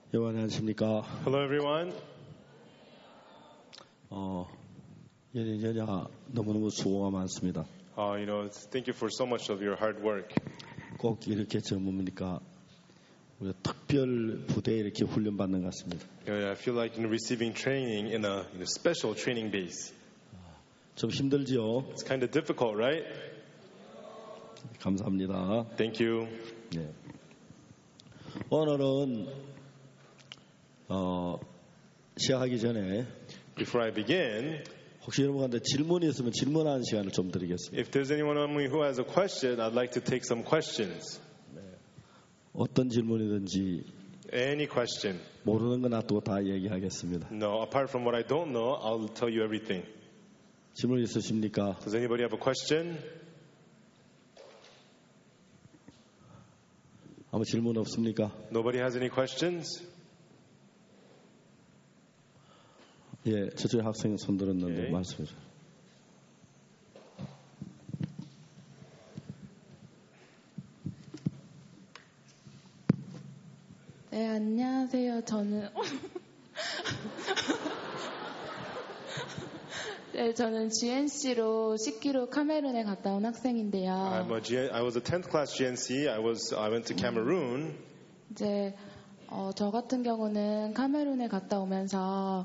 여러분 안녕하십니까? Hello, everyone. 연야 너무너무 수고가 많습니다. Thank you for so much of your hard work. 꼭 이렇게 젊으니까 우리가 특별 부대에 이렇게 훈련받는 것 같습니다. I feel like receiving training in a special training base. 좀 힘들지요? It's kind of difficult, right? 감사합니다. Thank you. 네. 오늘은 시작하기 전에 Before I begin, 혹시 여러분한테 질문이 있으면 질문하는 시간을 좀 드리겠습니다. if there's anyone among you who has a question, I'd like to take some questions. 어떤 질문이든지 Any question. 모르는 거 놔두고 다 얘기하겠습니다. No, apart from what I don't know, I'll tell you everything. 질문 있으십니까? Does anybody have a question? 아무 질문 없습니까? Nobody has any questions? 예, 저쪽에 학생 손 들었는데 Okay. 말씀해 주세요. 네, 안녕하세요. 저는 GNC로 10km 카메룬에 갔다 온 학생인데요. I was a 10th class GNC. I went to Cameroon. 이제 저 같은 경우는 카메룬에 갔다 오면서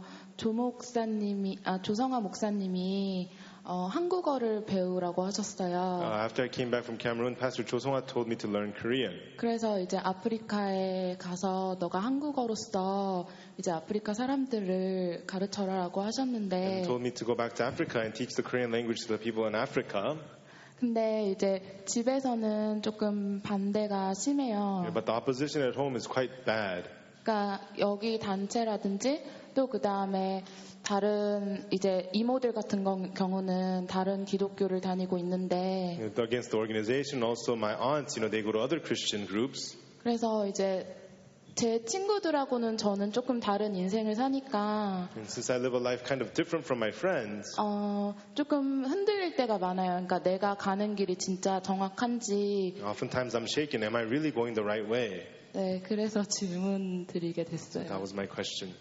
조성아 목사님이 한국어를 배우라고 하셨어요. After I came back from Cameroon, Pastor Chosonga told me to learn Korean. 그래서 이제 아프리카에 가서 너가 한국어로서 이제 아프리카 사람들을 가르쳐라라고 하셨는데, And told me to go back to Africa and teach the Korean language to the people in Africa. 근데 이제 집에서는 조금 반대가 심해요. But the opposition at home is quite bad. 그러니까 여기 단체라든지 또 그 다음에 다른 이제 이모들 같은 경우는 다른 기독교를 다니고 있는데, Against the organization, also my aunts, they go to other Christian groups. 그래서 이제 제 친구들하고는 저는 조금 다른 인생을 사니까 And since I live a life kind of different from my friends, 조금 흔들릴 때가 많아요. 그러니까 내가 가는 길이 진짜 정확한지. oftentimes I'm shaken. Am I really going the right way? 네, 그래서 질문 드리게 됐어요. That was my question.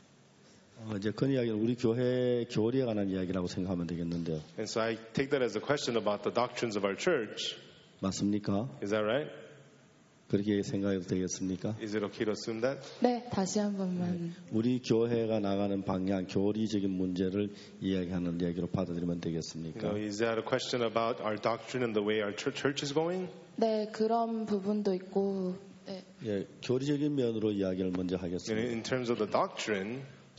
이제 그 이야기는 우리 교회 교리에 관한 이야기라고 생각하면 되겠는데요. And so I take that as a question about the doctrines of our church. 맞습니까? Is that right? 그렇게 생각해도 되겠습니까? Is it okay to assume that? 네, 다시 한 번만. 우리 교회가 나가는 방향, 교리적인 문제를 이야기하는 이야기로 받아들이면 되겠습니까? Is that a question about our doctrine and the way our church is going? 네, 그런 부분도 있고. 네. 예, 교리적인 면으로 이야기를 먼저 하겠습니다. In terms of the doctrine,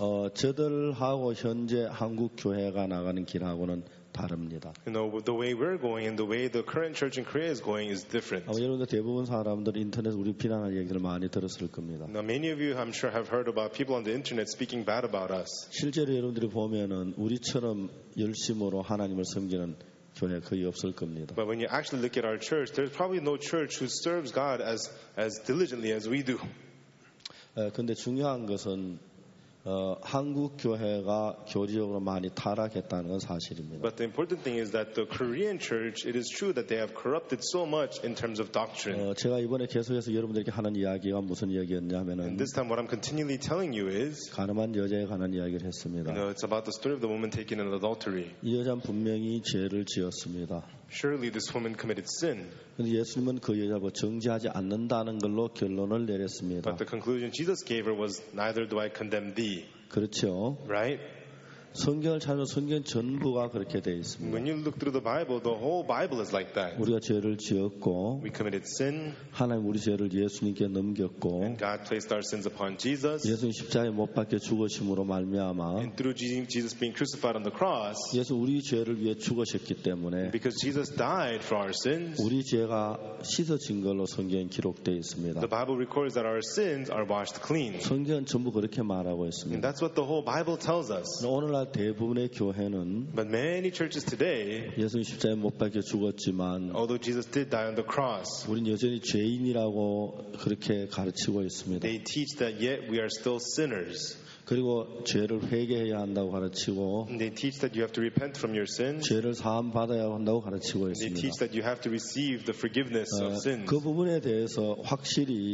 저들하고 현재 한국 교회가 나가는 길하고는 다릅니다. the way we're going and the way the current church in Korea is going is different. 여러분들 대부분 사람들 인터넷 우리 비난하는 얘기를 많이 들었을 겁니다. Now, many of you, I'm sure, have heard about people on the internet speaking bad about us. 실제로 여러분들이 보면은 우리처럼 열심으로 하나님을 섬기는 교회 거의 없을 겁니다. But when you actually look at our church, there's probably no church who serves God as diligently as we do. 근데 중요한 것은 한국 교회가 교리적으로 많이 타락했다는 건 사실입니다. But the important thing is that the Korean church, it is true that they have corrupted so much in terms of doctrine. 제가 이번에 계속해서 여러분들에게 하는 이야기가 무슨 이야기였냐면은 And this time what I'm continually telling you is, 가늠한 여자에 관한 이야기를 했습니다. it's about the story of the woman taken in adultery. 이 여자는 분명히 죄를 지었습니다. Surely this woman committed sin. 근데 예수님은 그 여자를 정죄하지 않는다는 걸로 결론을 내렸습니다. But the conclusion Jesus gave her was, neither do I condemn thee. 그렇죠. Right? 성경을 찾으면 성경 전부가 그렇게 되어 있습니다. When you look through the whole Bible is like that. 우리가 죄를 지었고 We committed sin, 하나님 우리 죄를 예수님께 넘겼고 and God placed our sins upon Jesus. 예수님 십자가에 못 박혀 죽으심으로 말미암아 And through Jesus being crucified on the cross, 예수 우리 죄를 위해 죽으셨기 때문에 because Jesus died for our sins, 우리 죄가 씻어진 걸로 성경에 기록되어 있습니다. the Bible records that our sins are washed clean. 성경은 전부 그렇게 말하고 And 있습니다. that's what the whole Bible tells us. 오늘날 대부분의 교회는 But many churches today, 예수님 십자가에 못 박혀 죽었지만 although Jesus did die on the cross, 우린 여전히 죄인이라고 그렇게 가르치고 있습니다. they teach that yet we are still sinners. 그리고 죄를 회개해야 한다고 가르치고 And they teach that you have to repent from your sins. 죄를 사함 받아야 한다고 가르치고 They 있습니다. teach that you have to receive the forgiveness of sins. 그 부분에 대해서 확실히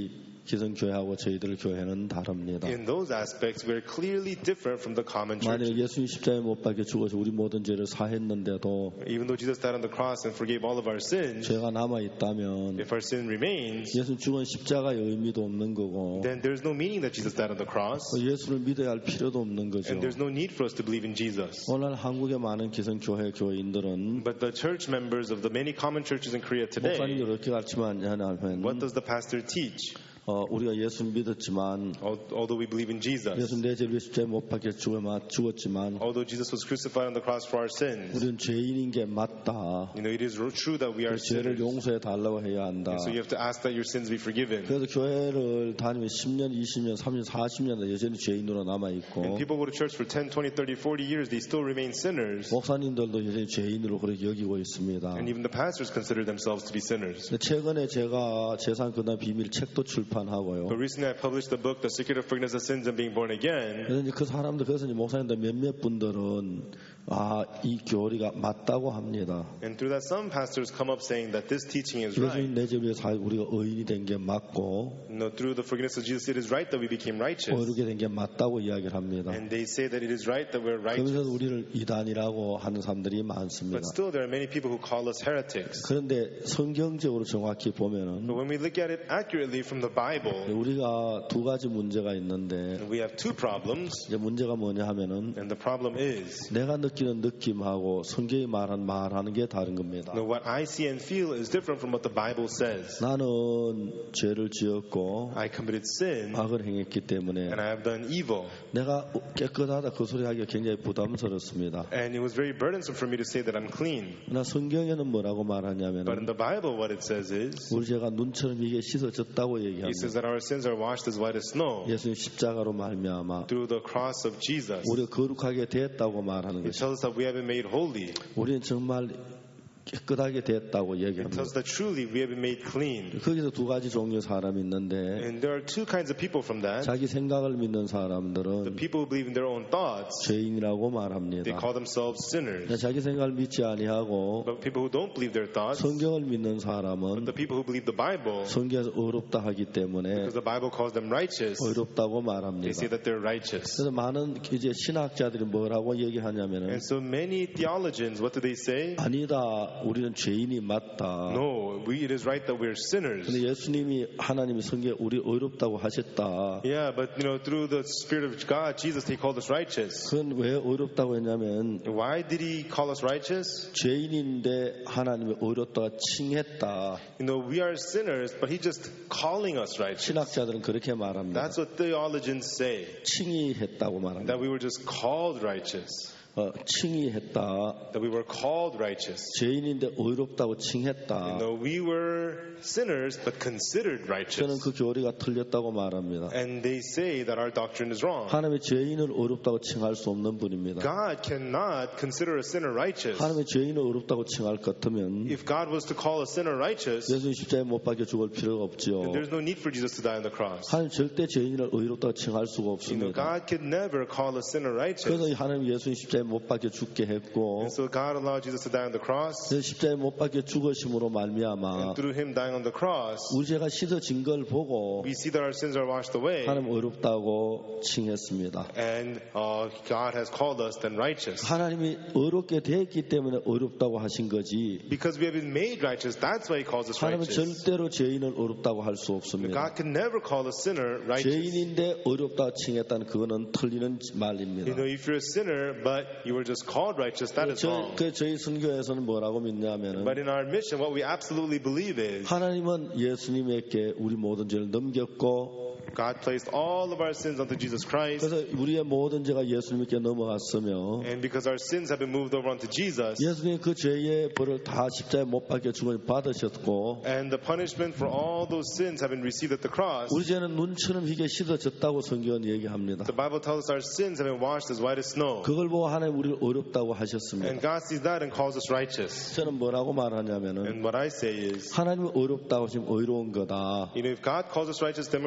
기성교회하고 저희들 교회는 다릅니다. In those aspects, we're clearly different from the common 만약 church. 예수님 십자가에 못 박혀 죽어서 우리 모든 죄를 사했는데도 Even though Jesus died on the cross and forgave all of our sins, 죄가 남아 있다면 if our sin remains, 예수님 죽은 십자가의 의미도 없는 거고 then there's no meaning that Jesus died on the cross, 예수를 믿어야 할 필요도 없는 거죠. and there's no need for us to believe in Jesus. 오늘 한국의 많은 기성교회 교인들은 But the church members of the many common churches in Korea 목사님이 today, 이렇게 가르치면 what does the pastor teach? 우리가 예수 믿었지만 Although we believe in Jesus, 예수 내 죄를 십자가에 못 박혀 죽었지만 although Jesus was crucified on the cross for our sins, 우리는 죄인인 게 맞다. it is true that we are 죄를 sinners. 용서해 달라고 해야 한다. So you have to ask that your sins be forgiven. 그래서 교회를 다니면 10년, 20년, 30년, 40년 여전히 죄인으로 남아있고 And people go to church for 10, 20, 30, 40 years, they still remain sinners. 목사님들도 여전히 죄인으로 그렇게 여기고 있습니다. And even the pastors consider themselves to be sinners. 최근에 제가 재산 근한 비밀 책도 출판하고요. But recently I published the book, The Secret of Forgiveness of Sins and Being Born Again. 그래서 이제 그 사람들, 그래서 이제 목사님들 몇몇 분들은 이 교리가 맞다고 합니다. And through that, some pastors come up saying that this teaching is right. 예수님 내 죄를 위해서 우리가 의인이 된 게 맞고 Through the forgiveness of Jesus, it is right that we became righteous. 의롭게 된 게 맞다고 이야기를 합니다. And they say that it is right that we're righteous. 그러면서 우리를 이단이라고 하는 사람들이 많습니다. But still, there are many people who call us heretics. 그런데 성경적으로 정확히 보면은 But when we look at it accurately from the Bible, 우리가 두 가지 문제가 있는데 we have two problems. 이제 문제가 뭐냐 하면은 And the problem is, 내가 느끼는 느낌하고 성경이 말하는 게 다른 겁니다. what I see and feel is different from what the Bible says. 나는 죄를 지었고 I committed sin 악을 행했기 때문에 and I have done evil. 내가 깨끗하다 그 소리 하기가 굉장히 부담스럽습니다. And it was very burdensome for me to say that I'm clean. 그러나 성경에는 뭐라고 But 말하냐면 in the Bible, what it says is, 우리 죄가 눈처럼 이게 씻어졌다고 He says 얘기합니다. that our sins are washed as white as snow 예수님 십자가로 말미암아 through the cross of Jesus. 우리가 거룩하게 됐다고 말하는 It 것이 tells us that we have been made holy. 우리는 정말 깨끗하게 됐다고 It 얘기합니다. tells us that truly we have been made clean. 거기서 두 가지 종류의 사람이 있는데 And there are two kinds of people from that. 자기 생각을 믿는 The 사람들은 people who believe in their own thoughts, 죄인이라고 they 말합니다. call themselves sinners. 자기 생각을 믿지 아니하고 But people who don't believe their thoughts, 성경을 믿는 but 사람은 the people who believe the Bible, 성경에서 의롭다 하기 때문에 because the Bible calls them righteous, 의롭다고 they 말합니다. say that they're righteous. 그래서 많은 이제 신학자들이 뭐라고 얘기하냐면은 And so many theologians, what do they say? 아니다, 우리는 죄인이 맞다. No, it is right that we're sinners. 근데 예수님이 하나님이 성경에 우리 의롭다고 하셨다. Yeah, but through the Spirit of God, Jesus, He called us righteous. 그건 왜 의롭다고 했냐면 Why did He call us righteous? 죄인인데 하나님이 의롭다고 칭했다. We are sinners, but He's just calling us righteous. 신학자들은 그렇게 말합니다. That's what theologians say, 칭의했다고 말합니다. that we were just called righteous. 칭의했다. That we were called righteous. 죄인인데 의롭다고 칭했다. We were sinners, but considered 저는 righteous. 그 교리가 틀렸다고 말합니다. And they say that our doctrine is wrong. 하나님의 죄인을 의롭다고 칭할 수 없는 분입니다. God cannot consider a sinner righteous. 하나님의 죄인을 의롭다고 칭할 것 같으면 If God was to call a sinner righteous, 예수님 십자가에 못 박혀 죽을 필요가 없죠. then there's no need for Jesus to die on the cross. 하나님 절대 죄인을 의롭다고 칭할 수가 없습니다. God could never call a sinner righteous. 그래서 하나님 예수님 십자가에 못 박혀 죽게 했고 And so God allowed Jesus to die on the cross. 십자가에 못 박혀 죽으심으로 말미암아 And through Him dying on the cross, 우리 죄가 씻어진 걸 보고 we see that our sins are washed away. 하나님 의롭다고 칭했습니다. And God has called us then righteous. 하나님이 의롭게 됐기 때문에 의롭다고 하신 거지. Because we have been made righteous, that's why He calls us 하나님은 righteous. 절대로 죄인을 의롭다고 할 수 없습니다. God can never call a sinner righteous. 죄인인데 의롭다고 칭했다는 그거는 틀리는 말입니다. If you're a sinner, but you were just called righteous, that is wrong. 저희 선교에서는 뭐라고 믿냐면은 But in our mission, what we absolutely believe is 하나님은 예수님에게 우리 모든 죄를 넘겼고 God placed all of our sins onto Jesus Christ. 그래서 우리의 모든 죄가 예수님께 넘어갔으며 And because our sins have been moved over onto Jesus, 예수님이 그 죄의 벌을 다 십자가에 못 박혀 죽음을 받으셨고 and the punishment for all those sins have been received at the cross, 우리 죄는 눈처럼 희게 씻어졌다고 성경은 얘기합니다. the Bible tells us our sins have been washed as white as snow. 그걸 보고 하나님 우리를 의롭다고 And 하셨습니다. God sees that and calls us righteous. 저는 뭐라고 말하냐면은 And what I say is, 하나님이 의롭다고 하시면 의로운 거다. if God calls us righteous, then we're righteous.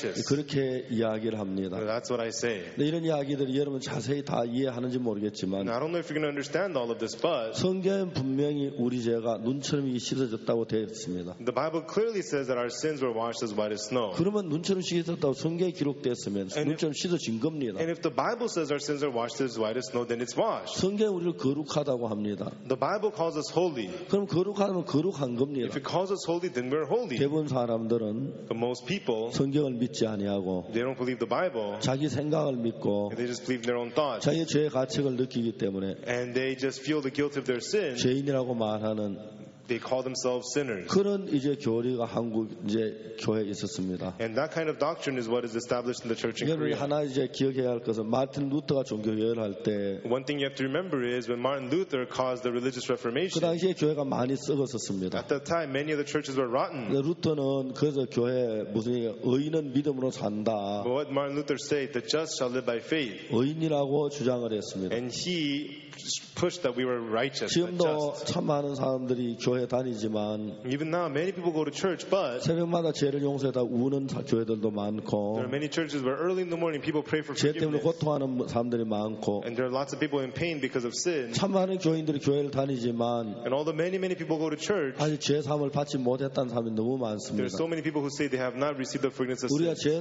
righteous. 그렇게 이야기를 합니다. That's what I say. 근데 이런 이야기들이 여러분 자세히 다 이해하는지 모르겠지만 Now, I don't know if you're going to understand all of this, but 성경은 분명히 우리 죄가 눈처럼 씻어졌다고 되어 있습니다. the Bible clearly says that our sins were washed as white as snow. 그러면 눈처럼 씻어졌다고 성경에 기록됐으면 눈처럼 씻어진 겁니다. And if the Bible says our sins are washed as white as snow, then it's washed. 성경은 우리를 거룩하다고 합니다. The Bible calls us holy. 그럼 거룩하면 거룩한 겁니다. If it calls us holy, then we're holy. 대부분 사람들은 But most people, 성경을 믿지 아니하고 they don't believe the Bible. 자기 생각을 믿고 They just believe in their own thoughts. 자기의 죄의 가책을 느끼기 때문에 And they just feel the guilt of their sin. 죄인이라고 말하는 They call themselves sinners. 그런 이제 교리가 한국 이제 교회에 있었습니다. And that kind of doctrine is what is established in the church in 여러분이 Korea. 하나 이제 기억해야 할 것은 마틴 루터가 종교개혁을 할 때 그 One thing you have to remember is when Martin Luther caused the religious reformation, 당시에 교회가 많이 썩었었습니다. at that time many of the churches were rotten. 근데 루터는 그래서 교회 무슨 얘기야, 의인은 믿음으로 산다. But what Martin Luther said, the just shall live by faith. 의인이라고 주장을 했습니다. And he pushed that we were righteous, and 지금도 just. 참 많은 사람들이 교회 다니지만 Even now, many people go to church, but 새벽마다 죄를 용서해다 우는 교회들도 많고 there are many churches where early in the morning people pray for 죄 때문에 forgiveness. 고통하는 사람들이 많고 And there are lots of people in pain because of sin. 참 많은 교인들이 교회를 다니지만 And although many people go to church, 아직 죄 사함을 받지 못했다는 사람이 너무 there 많습니다. are so many people who say they have not received the forgiveness of 우리가 sin. 죄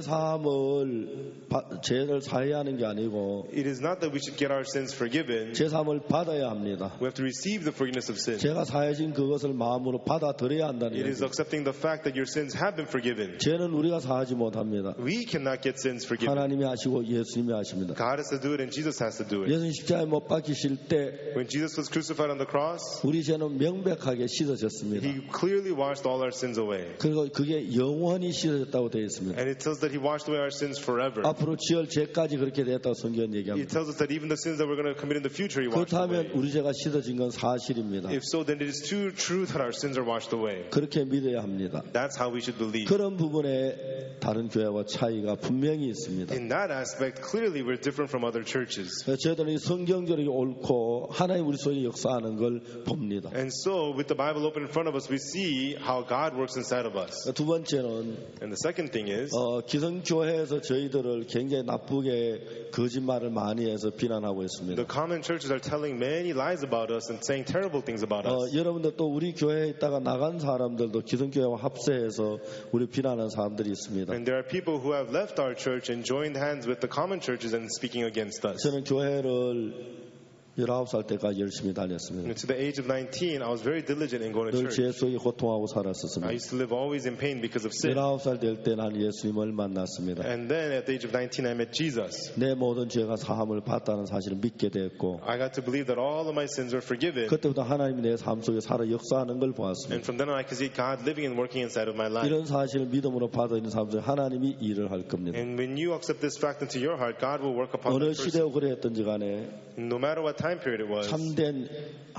사함을 죄를 사해야 하는 게 아니고 It is not that we should get our sins forgiven. 죄 사함을 받아야 합니다. We have to receive the forgiveness of sin. 죄가 사해진 그것을 마음으로 받아들여야 한다는 It is 얘기죠. accepting the fact that your sins have been forgiven. 죄는 우리가 사하지 못합니다. We cannot get sins forgiven. 하나님이 하시고 예수님이 하십니다. God has to do it and Jesus has to do it. 예수님 십자가에 못 박히실 때 When Jesus was crucified on the cross, 우리 죄는 명백하게 씻어졌습니다. He clearly washed all our sins away. 그리고 그게 영원히 씻어졌다고 되어 있습니다. And it tells that He washed away our sins forever. 앞으로 지을 죄까지 그렇게 됐다고 성경은 It 얘기합니다. tells us that even the sins that we're going to commit in the future, He washed 그렇다면 away. 우리 죄가 씻어진 건 사실입니다. If so, then it is too true that our sins are washed away. 그렇게 믿어야 합니다. That's how we should believe. 그런 부분에 다른 교회와 차이가 분명히 있습니다. In that aspect, clearly we're different from other churches. 저희들은 이 성경적이 옳고 하나님 우리 속에 역사하는 걸 봅니다. And so, with the Bible open in front of us, we see how God works inside of us. 두 번째는 And the second thing is, 기성교회에서 저희들을 굉장히 나쁘게 거짓말을 많이 해서 비난하고 있습니다. the common churches are telling many lies about us and saying terrible things about us. 여러분들 또 우리 교회에 있다가 나간 사람들도 기성교회와 합세해서 우리 비난하는 사람들이 있습니다. And there are people who have left our church and joined hands with the common churches and speaking against us. 저는 교회를 19살 때까지 열심히 다녔습니다. To the age of 19, I was very diligent in going to 늘 church. 죄 속에 고통하고 I 살았었습니다. used to live always in pain because of sin. 19살 될 때 난 예수님을 만났습니다. And then at the age of 19, I met Jesus. 내 모든 죄가 사함을 받다는 사실을 믿게 됐고 I got to believe that all of my sins were forgiven. 그때부터 하나님이 내 삶 속에 살아 역사하는 걸 And 보았습니다. from then on, I could see God living and working inside of my life. 이런 사실을 믿음으로 받아들이는 사람 중에 하나님이 일을 할 겁니다. And when you accept this fact into your heart, God will work upon 어느 that person. 시대고 그래 했던지 간에 No matter what time period it was. 참된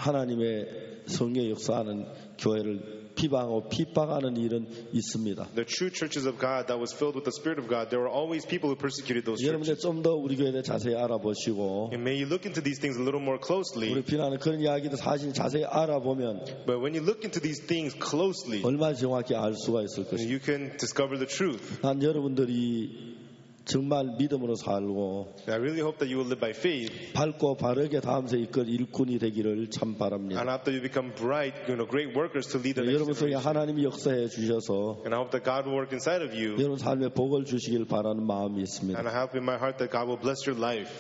하나님의 성의 역사하는 교회를 비방하고 핍박하는 일은 있습니다. The true churches of God that was filled with the Spirit of God, there were always people who persecuted those 여러분들 churches. 좀 더 우리 교회에 대해 자세히 알아보시고 And may you look into these things a little more closely. 우리 비난하는 그런 이야기도 사실 자세히 알아보면 But when you look into these things closely, 얼마나 정확히 알 수가 있을 것입니다. you can discover the truth. 난 여러분들이 정말 믿음으로 살고 And I really hope that you will live by faith. 밝고 바르게 다음세 이끌 일꾼이 되기를 참 바랍니다. And I hope that you become bright, great workers to lead the next 여러분 속에 generation. 하나님이 역사해 주셔서 And I hope that God will work inside of you. 여러분 삶에 복을 주시길 바라는 마음이 있습니다. And I hope in my heart that God will bless your life.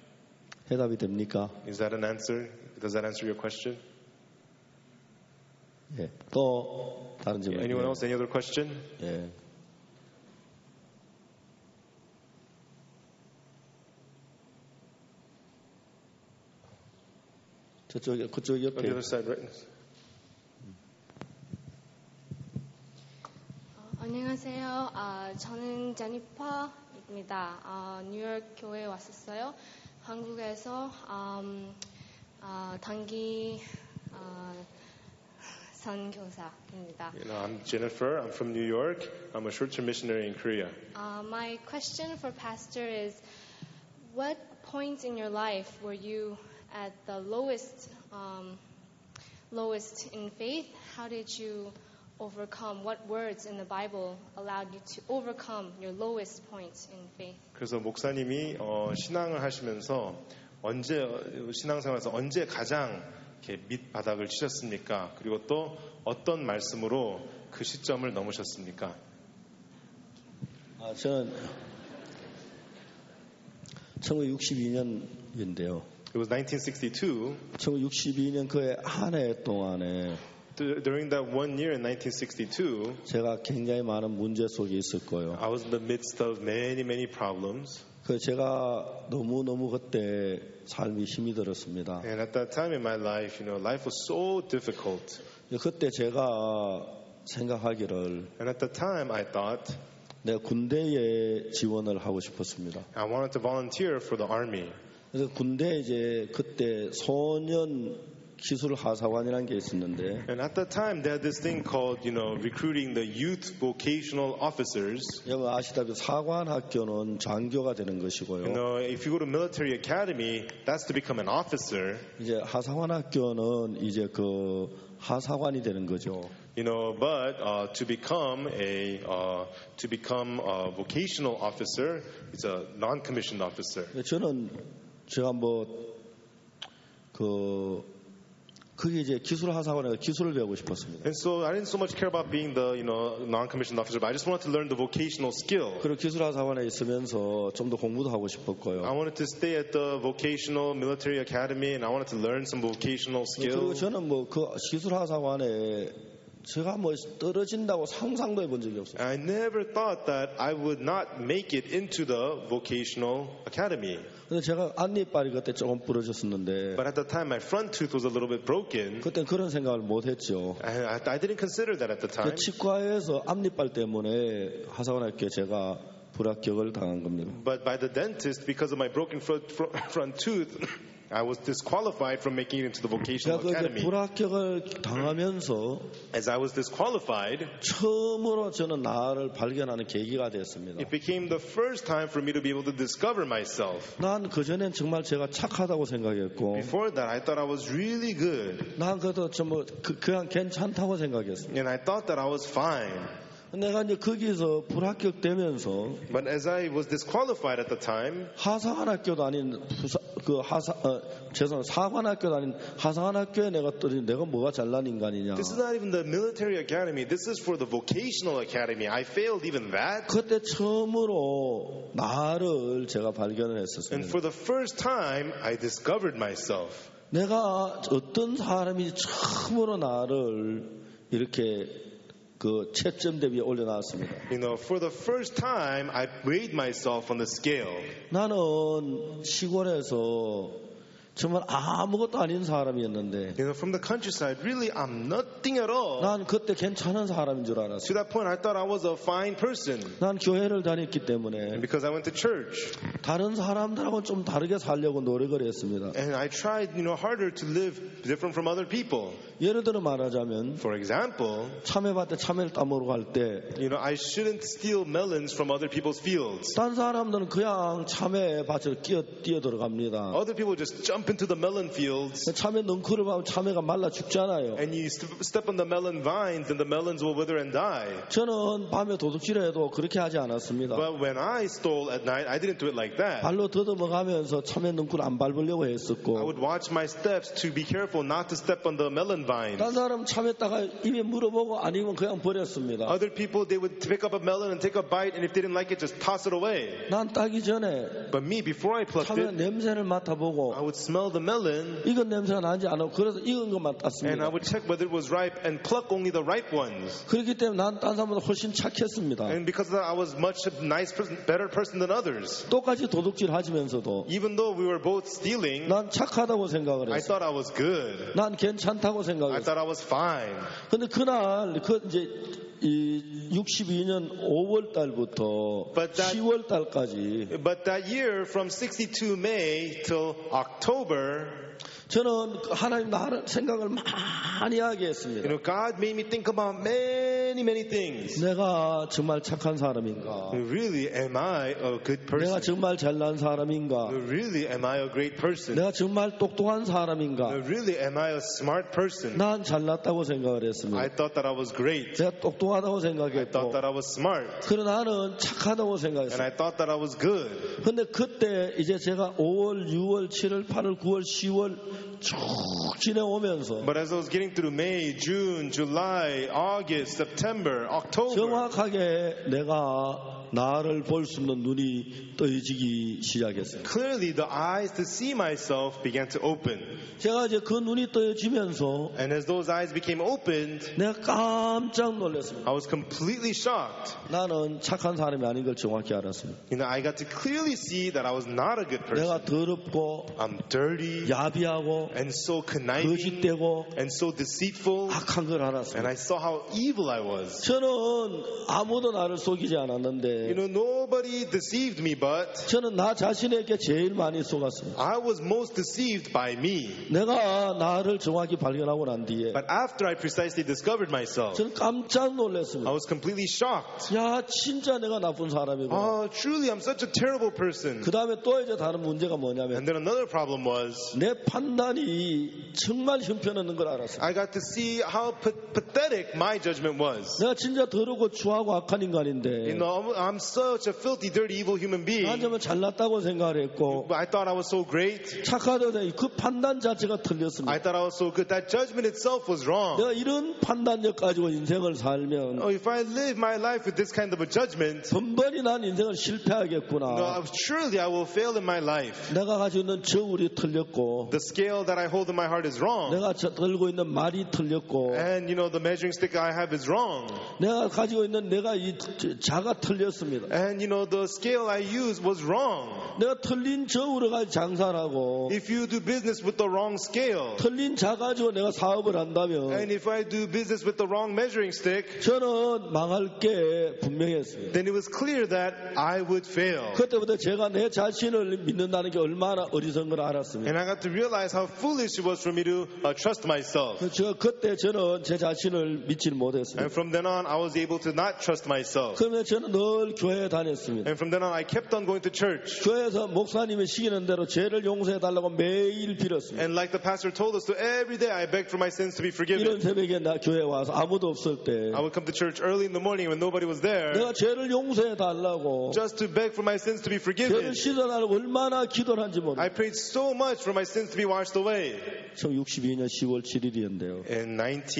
해답이 됩니까? Is that an answer? Does that answer your question? 예. 또 다른 질문. Anyone else? Any other question? 예. 저쪽에 그쪽 On the 옆에 other side, right? 안녕하세요. 저는 제니퍼입니다. 뉴욕 교회에 왔었어요. 한국에서 단기 선교사입니다. I'm Jennifer. I'm from New York. I'm a short-term missionary in Korea. My question for Pastor is, what points in your life were you at the lowest in faith? How did you overcome? What words in the Bible allowed you to overcome your lowest points in faith? 그래서 목사님이 신앙을 하시면서 신앙생활에서 언제 가장 이렇게 밑바닥을 치셨습니까? 그리고 또 어떤 말씀으로 그 시점을 넘으셨습니까? 저는 1962년인데요. It was 1962. 1962년 그 한 해 동안에 During that 1 year in 1962, 제가 굉장히 많은 문제 속에 있었고요. I was in the midst of many problems. 제가 너무너무 그때 삶이 힘이 들었습니다. And at that time in my life, life was so difficult. 그때 제가 생각하기를 And at that time, I thought 내가 군대에 지원을 하고 싶었습니다. I wanted to volunteer for the army. 그래서 군대에 이제 그때 소년 기술 하사관이라는 게 있었는데, And at that time, they had this thing called, recruiting the youth vocational officers. 여러분 아시다시피 사관학교는 장교가 되는 것이고요. If you go to military academy, that's to become an officer. 이제 하사관학교는 이제 그 하사관이 되는 거죠. But to become a vocational officer, it's a non-commissioned officer. 제가 그게 이제 기술 하사관에서 기술을 배우고 싶었습니다. And so I didn't so much care about being the non-commissioned officer, but I just wanted to learn the vocational skill. 그리고 기술 하사관에 있으면서 좀 더 공부도 하고 싶었고요. I wanted to stay at the vocational military academy, and I wanted to learn some vocational 그리고 skills. 저는 그 기술 하사관에 제가 떨어진다고 상상도 해본 적이 없어요. I never thought that I would not make it into the vocational academy. 근데 제가 앞니빨이 그때 조금 부러졌었는데, But at the time, my front tooth was a little bit broken. 그땐 그런 생각을 못 했죠. I didn't consider that at the time. 치과에서 앞니빨 때문에 하사관학교에 제가 불합격을 당한 겁니다. But by the dentist, because of my broken front tooth, I was disqualified from making it into the vocational 제가 academy. 불합격을 당하면서 As I was disqualified, 처음으로 저는 나를 발견하는 계기가 됐습니다. it became the first time for me to be able to discover myself. 난 그전엔 정말 제가 착하다고 생각했고, Before that, I thought I was really good. 난 그래도 그냥 괜찮다고 생각했습니다. And I thought that I was fine. 내가 이제 거기서 불합격되면서 But as I was disqualified at the time, 하사관학교도 아닌 사관학교도 아닌 하사관학교에 내가 뭐가 잘난 인간이냐. this is not even the military academy. This is for the vocational academy. I failed even that. 그때 처음으로 나를 제가 발견을 And 했었습니다. for the first time, I discovered myself. 내가 어떤 사람이 처음으로 나를 이렇게 그 채점대 위에 올려놨습니다. For the first time, I weighed myself on the scale. 나는 시골에서 정말 아무것도 아닌 사람이었는데, From the countryside, really, I'm nothing at all. 난 그때 괜찮은 사람인 줄 To 알았어요. that point, I thought I was a fine person. 난 교회를 다녔기 때문에 Because I went to church. 다른 사람들하고 좀 다르게 살려고 노력을 했습니다. And I tried, harder to live different from other people. 예를 들어 말하자면 For example, 참외밭에 참외를 따먹으러 갈 때 I shouldn't steal melons from other people's fields. 딴 사람들은 그냥 참외밭에 뛰어 들어갑니다. Other people just jump into the melon fields. 참외 넝쿨을 하면 참외가 말라 죽잖아요. And you step on the melon vines and the melons will wither and die. 저는 밤에 도둑질해도 그렇게 하지 않았습니다. But when I stole at night, I didn't do it like that. 발로 더듬어가면서 참외 넝쿨 안 밟으려고 I 했었고, would watch my steps to be careful not to step on the melon vines. 딴 사람 참외 따가 입에 물어보고 아니면 그냥 버렸습니다. Other people, they would pick up a melon and take a bite, and if they didn't like it, just toss it away. 난 따기 전에 But me, before I plucked 참외 it, 냄새를 맡아보고 I would smell the melon, 익은 냄새가 나지 않아. 그래서 익은 것만 and I 땄습니다. would check whether it was ripe and pluck only the ripe ones. 그렇기 때문에 난 딴 사람보다 훨씬 착했습니다. And because of that, I was much a nice person, better person than others. 똑같이 도둑질 하면서도 Even though we were both stealing, 난 착하다고 생각을 I 했어. thought I was good. 난 괜찮다고 I 생각했어. thought I was fine. 근데 그날 이제 이 62년 5월 달부터 But that- 10월 달까지 But that year, from 62 May till October, 저는 하나님 나를 생각을 많이 하게 했습니다. God made me think about many many things. 내가 정말 착한 사람인가? Really, am I a good 내가 person? 정말 잘난 사람인가? Really, am I a great person? 내가 정말 똑똑한 사람인가? Really, am I a smart person? 난 잘났다고 생각을 I 했습니다. thought that I was great. 제가 똑똑하다고 I thought 생각했고, that I was smart. 그러나 나는 착하다고 And 생각했어요. I thought that I was good. 근데 그때 이제 제가 5월, 6월, 7월, 8월, 9월, 10월 쭉 지내오면서 But as I was getting through May, June, July, August, September, October, 정확하게 내가 나를 볼 수 있는 눈이 떠지기 시작했어요. clearly the eyes to see myself began to open. 제가 이제 그 눈이 떠지면서 And as those eyes became opened, 내가 깜짝 놀랐습니다. I was completely shocked. 나는 착한 사람이 아닌 걸 정확히 알았습니다. I got to clearly see that I was not a good person. 내가 더럽고 I'm dirty 야비하고 and so conniving 거짓되고 and so deceitful. 악한 걸 And 알았습니다. I saw how evil I was. 저는 아무도 나를 속이지 않았는데 Nobody deceived me, but 저는 나 자신에게 제일 많이 속았습니다. I was most deceived by me. 내가 나를 정확히 발견하고 난 뒤에 But after I precisely discovered myself, 저는 깜짝 I 놀랐습니다. was completely shocked. 야, 진짜 내가 나쁜 사람이구나. Oh, truly, I'm such a terrible person. 그 다음에 또 이제 다른 문제가 뭐냐면 And then another problem was, 내 판단이 정말 형편없는 걸 알았어요. I got to see how pathetic my judgment was. 내가 진짜 더럽고 추하고 악한 인간인데 I'm such a filthy, dirty, evil human being. 난 정말 잘났다고 생각을 했고 But I thought I was so great. 착하다고 생각 그 판단 자체가 틀렸습니다. I thought I was so good. That judgment itself was wrong. 내가 이런 판단력 가지고 인생을 살면 Oh, if I live my life with this kind of a judgment, 번번이 난 인생을 실패하겠구나. surely I will fail in my life. 내가 가지고 있는 저울이 틀렸고 The scale that I hold in my heart is wrong. 내가 들고 있는 말이 틀렸고 And the measuring stick I have is wrong. 내가 가지고 있는 내가 이 자가 틀렸습니다. And the scale I use was wrong. 내가 틀린 저울을 가지고 장사를 하고 If you do business with the wrong scale, 틀린 자 가지고 내가 사업을 한다면 and if I do business with the wrong measuring stick, 저는 망할 게 분명했어요. then it was clear that I would fail. 그때부터 제가 내 자신을 믿는다는 게 얼마나 어리석은 걸 알았습니다. And I got to realize how foolish it was for me to trust myself. 그때 저는 제 자신을 믿지 못했습니다. And from then on, I was able to not trust myself. 그러면 저는 늘 교회에 다녔습니다. And from then on, I kept on going to church. 교회에서 목사님이 시키는 대로 죄를 용서해 달라고 매일 빌었습니다. And like the pastor told us to, every day I begged for my sins to be forgiven. 이런 새벽에 나 교회에 와서 아무도 없을 때 I would come to church early in the morning when nobody was there, 내가 죄를 용서해 달라고 just to beg for my sins to be forgiven. 죄를 씻어달라고 얼마나 기도를 한지 모르겠어요. I prayed so much for my sins to be washed away. 1962년 10월 7일이었는데요. In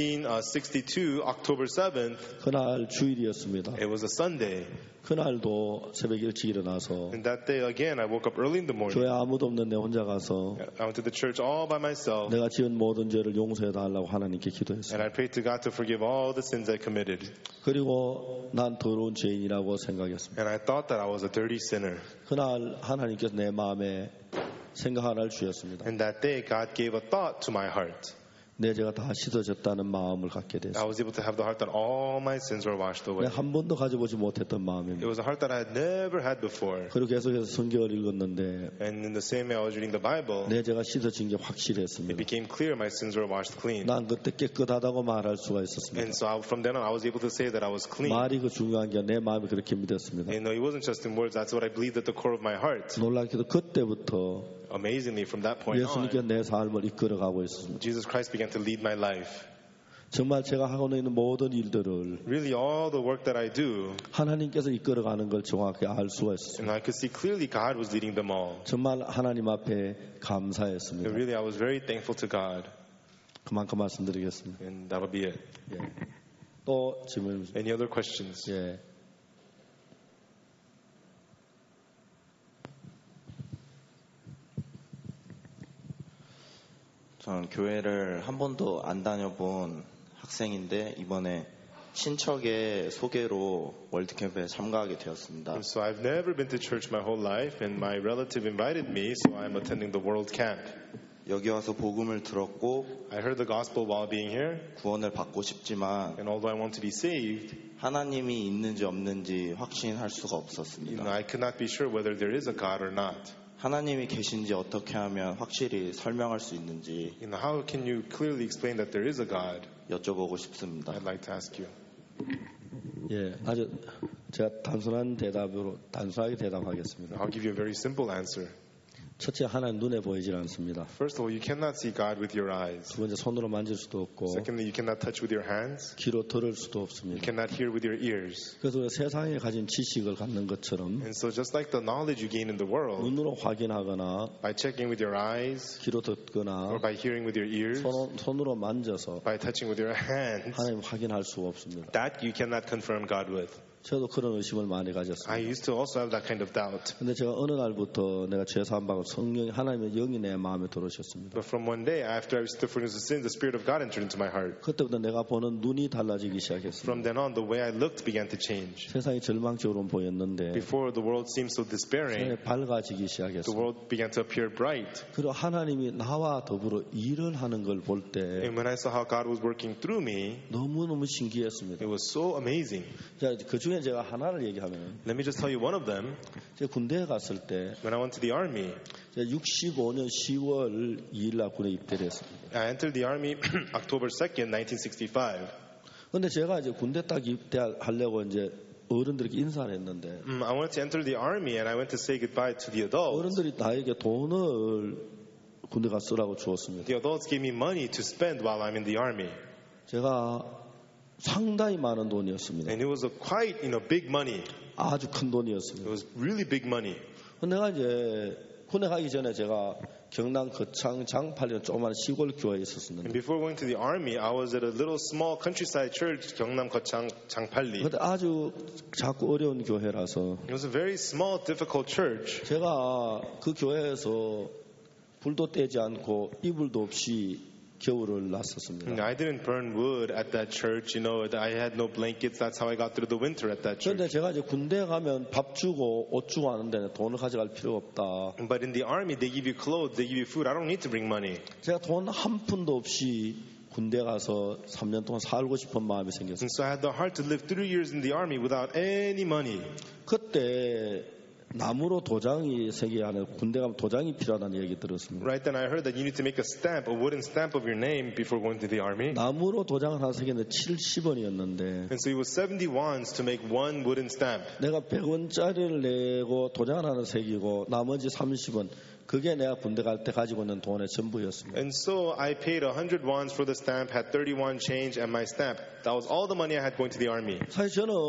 1962, October 7th, 그날 주일이었습니다. it was a Sunday. 그날도 새벽 일찍 일어나서 And that day again, I woke up early in the morning. 교회 아무도 없는 내 혼자 가서 I went to the church all by myself. 내가 지은 모든 죄를 용서해 달라고 하나님께 기도했어요. And I prayed to God to forgive all the sins I committed. 그리고 난 더러운 죄인이라고 생각했습니다. And I thought that I was a dirty sinner. 그날 하나님께서 내 마음에 생각 하나를 주셨습니다. And that day, God gave a thought to my heart. 내 죄가 다 씻어졌다는 마음을 갖게 I 됐어요. was able to have the heart that all my sins were washed away. 내가 한 번도 가져보지 못했던 It 마음입니다. was a heart that I had never had before. 그리고 계속해서 성경을 읽었는데 And in the same way I was reading the Bible, 내 죄가 씻어진 게 it 확실했습니다. became clear my sins were washed clean. 난 그때 깨끗하다고 말할 수가 있었습니다. And so from then on, I was able to say that I was clean. 말이 그 중요한 게 내 마음이 그렇게 믿었습니다. It wasn't just in words, that's what I believed at the core of my heart. 놀랍게도 그때부터 Amazingly, from that point 예수님께 on, 내 삶을 이끌어가고 있습니다. Jesus Christ began to lead my life. 정말 제가 하고 있는 모든 일들을 Really, all the work that I do, 하나님께서 이끌어가는 걸 정확히 알 수가 있었습니다. and I could see clearly God was leading them all. 정말 하나님 앞에 And 감사했습니다. really, I was very thankful to God. 그만큼 말씀드리겠습니다. And that'll be it. 예. 또 질문. Any other questions? 예. 저는 교회를 한 번도 안 다녀본 학생인데 이번에 친척의 소개로 월드캠프에 참가하게 되었습니다. And so I've never been to church my whole life, and my relative invited me, so I'm attending the World Camp. 여기 와서 복음을 들었고 I heard the gospel while being here, 구원을 받고 싶지만 and although I want to be saved, 하나님이 있는지 없는지 확신할 수가 없었습니다. I could not be sure whether there is a God or not. 하나님이 계신지 어떻게 하면 확실히 설명할 수 있는지 How can you clearly explain that there is a God? 여쭤보고 싶습니다. I'd like to ask you. 예, 아주 제가 단순하게 대답하겠습니다. I'll give you a very simple answer. 첫째, 하나님 눈에 보이질 않습니다. First of all, you cannot see God with your eyes. 두 번째, 손으로 만질 수도 없고 Secondly, you cannot touch with your hands. 귀로 들을 수도 You 없습니다. cannot hear with your ears. 그래서 우리가 세상에 가진 지식을 갖는 것처럼 And so just like the knowledge you gain in the world, 눈으로 확인하거나 by checking with your eyes 귀로 듣거나 or by hearing with your ears, 손으로 만져서 by touching with your hands, 하나님 확인할 수가 없습니다. that you cannot confirm God with. 저도 그런 의심을 많이 I 가졌습니다. used to also have that kind of doubt. 근데 제가 어느 날부터 내가 죄 사함 받고 성령이 하나님의 영이 내 마음에 들어오셨습니다. But from one day, after I received the forgiveness of sins, the Spirit of God entered into my heart. 그때부터 내가 보는 눈이 달라지기 시작했습니다. From then on, the way I looked began to change. 세상이 절망적으로 보였는데 Before, the world seemed so despairing. 세상이 밝아지기 The 시작했습니다. world began to appear bright. 그리고 하나님이 나와 더불어 일을 하는 걸 볼 때 And when I saw how God was working through me, 너무너무 신기했습니다. it was so amazing. 자, 그 중에 제가 하나를 얘기하면 Let me just tell you one of them. 제가 군대에 갔을 때 When I went to the army, 제가 65년 10월 2일 날 군에 입대를 했습니다. I entered the army October 2nd, 1965. 근데 제가 이제 군대 딱 입대하려고 이제 어른들에게 인사를 했는데 I wanted to enter the army and I went to say goodbye to the adults. 어른들이 나에게 돈을 군대 가 쓰라고 주었습니다. The adults gave me money to spend while I'm in the army. 제가 상당히 많은 돈이었습니다. And it was a quite, big money. 아주 큰 It 돈이었습니다. was really big money. 내가 이제 군에 가기 전에 제가 경남 거창 장팔이라는 조그마한 시골 교회에 And 있었었는데 before going to the army, I was at a little small countryside church, 경남 거창 장팔리. 그때 아주 작고 어려운 교회라서 It was a very small, difficult church. 제가 그 교회에서 불도 떼지 않고 이불도 없이 겨울을 났었습니다. I didn't burn wood at that church, I had no blankets. That's how I got through the winter at that 그런데 church. 제가 이제 군대에 가면 밥 주고 옷 주고 하는데 돈을 가져갈 필요가 없다. But in the army, they give you clothes, they give you food. I don't need to bring money. 제가 돈 한 푼도 없이 군대 가서 3년 동안 살고 싶은 마음이 생겼어요. And so I had the heart to live 3 years in the army without any money. 그때 나무로 도장이 세계 안에 군대 가면 도장이 필요하다는 얘기 들었습니다. Right then I heard that you need to make a stamp, a wooden stamp of your name before going to the army. 나무로 도장을 하나 세계는데 70원이었는데 And so it was 70 wands to make one wooden stamp. 내가 100원짜리를 내고 도장을 하나 새기고 나머지 30원 그게 내가 군대 갈 때 가지고 있는 돈의 전부였습니다. And so I paid 100 wands for the stamp, had 31 change and my stamp. That was all the money I had going to the army. 사실 저는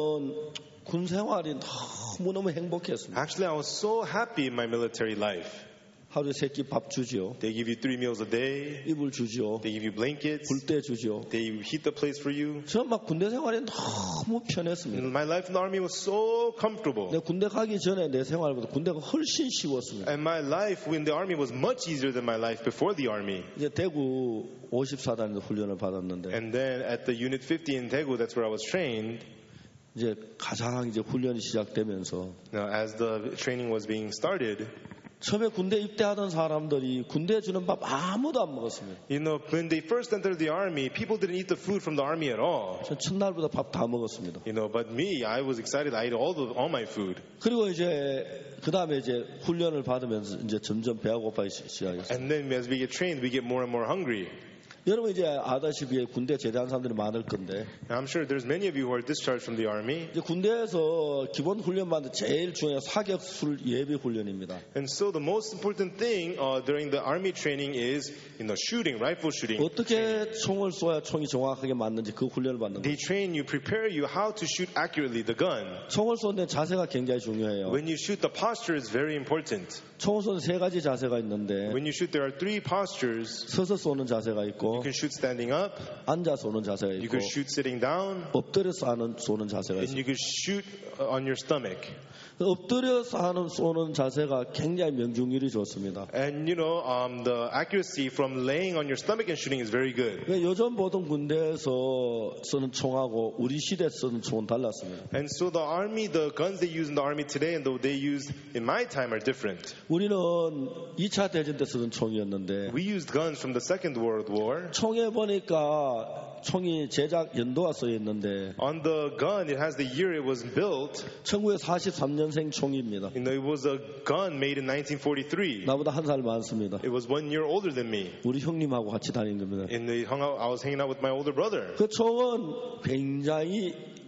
군 생활이 너무너무 행복했습니다. Actually, I was so happy in my military life. 하루에 세 끼 밥 주지요. They give you 3 meals a day. 이불 주지요. They give you blankets. 불때 주지요. They heat the place for you. 저는 막 군대 생활이 너무 편했습니다. And my life in the army was so comfortable. 내 군대 가기 전에 내 생활보다 군대가 훨씬 쉬웠습니다. And my life in the army was much easier than my life before the army. 이제 대구 54단에서 훈련을 받았는데 And then at the Unit 50 in Daegu, that's where I was trained. 이제 가장 이제 훈련이 시작되면서 Now, as the training was being started, 처음에 군대 입대하던 사람들이 군대에 주는 밥 아무도 안 먹었습니다. when they first entered the army, people didn't eat the food from the army at all. 전 첫날부터 밥 다 먹었습니다. But me, I was excited. I ate all my food. 그리고 이제 그 다음에 이제 훈련을 받으면서 이제 점점 배가 고파지기 시작했어요. And then as we get trained, we get more and more hungry. 여러분 이제 아다시피 군대 제대한 사람들이 많을 건데 And I'm sure there's many of you who are discharged from the army. 이제 군대에서 기본 훈련 받는 제일 중요한 사격술 예비 훈련입니다. And so the most important thing during the army training is, shooting, rifle shooting. 어떻게 총을 쏘야 총이 정확하게 맞는지 그 훈련을 받는 They 거예요. train you, prepare you how to shoot accurately the gun. 총을 쏘는 자세가 굉장히 중요해요. When you shoot, the posture is very important. 총을 쏘는 세 가지 자세가 있는데 When you shoot, there are 3 postures. 서서 쏘는 자세가 있고 You can shoot standing up, 앉아 쏘는 자세가 you 있고 can shoot sitting down, 엎드려 쏘는 자세가 and 있어요. you can shoot on your stomach. 엎드려서 쏘는 자세가 굉장히 명중률이 좋습니다. And the accuracy from laying on your stomach and shooting is very good. 요즘 보통 군대에서 쓰는 총하고 우리 시대 쓰는 총은 달랐습니다. And so the army, the guns they use in the army today and they used in my time are different. 우리는 2차 대전 때 쓰던 총이었는데 We used guns from the Second World War. 총에 보니까 총이 제작 연도가 써 있는데 On the gun, it has the year it was built. 1943년생 총입니다. It was a gun made in 1943. 나보다 한 살 많습니다. It was 1 year older than me. 우리 형님하고 같이 다닌 겁니다. And I was hanging out with my older brother. 그 총은 굉장히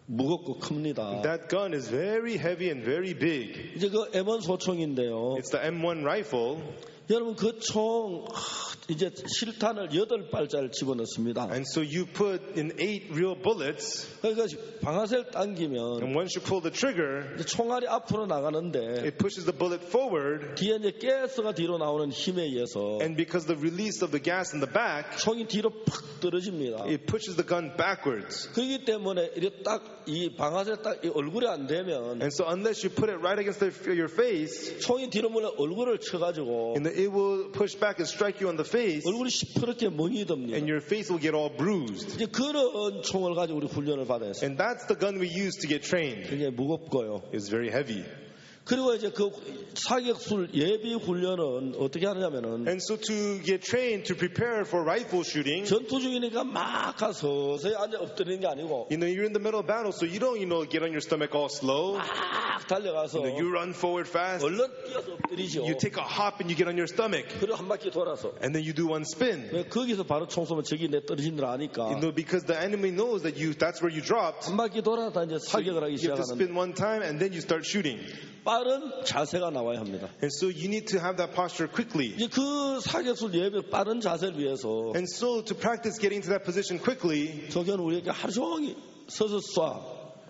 무겁고 큽니다. That gun is very heavy and very big. 이제 그 M1 소총인데요. It's the M1 rifle. 여러분 그 총 이제 실탄을 8발짜리를 집어넣습니다. And so you put in 8 real bullets. 그러니까 방아쇠를 당기면 And once you pull the trigger, 이제 총알이 앞으로 나가는데 it pushes the bullet forward. 뒤에 이제 가스가 뒤로 나오는 힘에 의해서 And because the release of the gas in the back, 총이 뒤로 팍 떨어집니다. it pushes the gun backwards. 그렇기 때문에 이렇게 딱 이 방아쇠 딱 이 얼굴에 안 대면 And so unless you put it right against your face, 총이 뒤로 몰래 얼굴을 쳐가지고 it will push back and strike you on the face, 얼굴이 시퍼렇게 멍이 듭니다. and your face will get all bruised. 이제 그런 총을 가지고 우리 훈련을 받아야 했어요. And that's the gun we use to get trained. 굉장히 무겁고요. It's very heavy. 그리고 이제 그 사격술 예비 훈련은 어떻게 하느냐면은 And so to get trained to prepare for rifle shooting, 전투 중이니까 막 가서 서서히 앉아 엎드리는 게 아니고 you're in the middle of battle, so you don't, get on your stomach all slow. 막 달려가서 You run forward fast. 얼른 뛰어서 엎드리죠. You take a hop and you get on your stomach. 그리고 한 바퀴 돌아서 And then you do one spin. 왜 거기서 바로 총 쏘면 적이 내 떨어진 줄 아니까 Because the enemy knows that that's where you dropped. 한 바퀴 돌아다 이제 사격을 하기 You have to 시작하는데 spin one time and then you start shooting. 빠른 자세가 나와야 합니다. And so you need to have that posture quickly. 이제 그 사격술 예배 빠른 자세를 위해서 And so to practice getting to that position quickly, 저기는 우리에게 하루 종일 서서 쏴.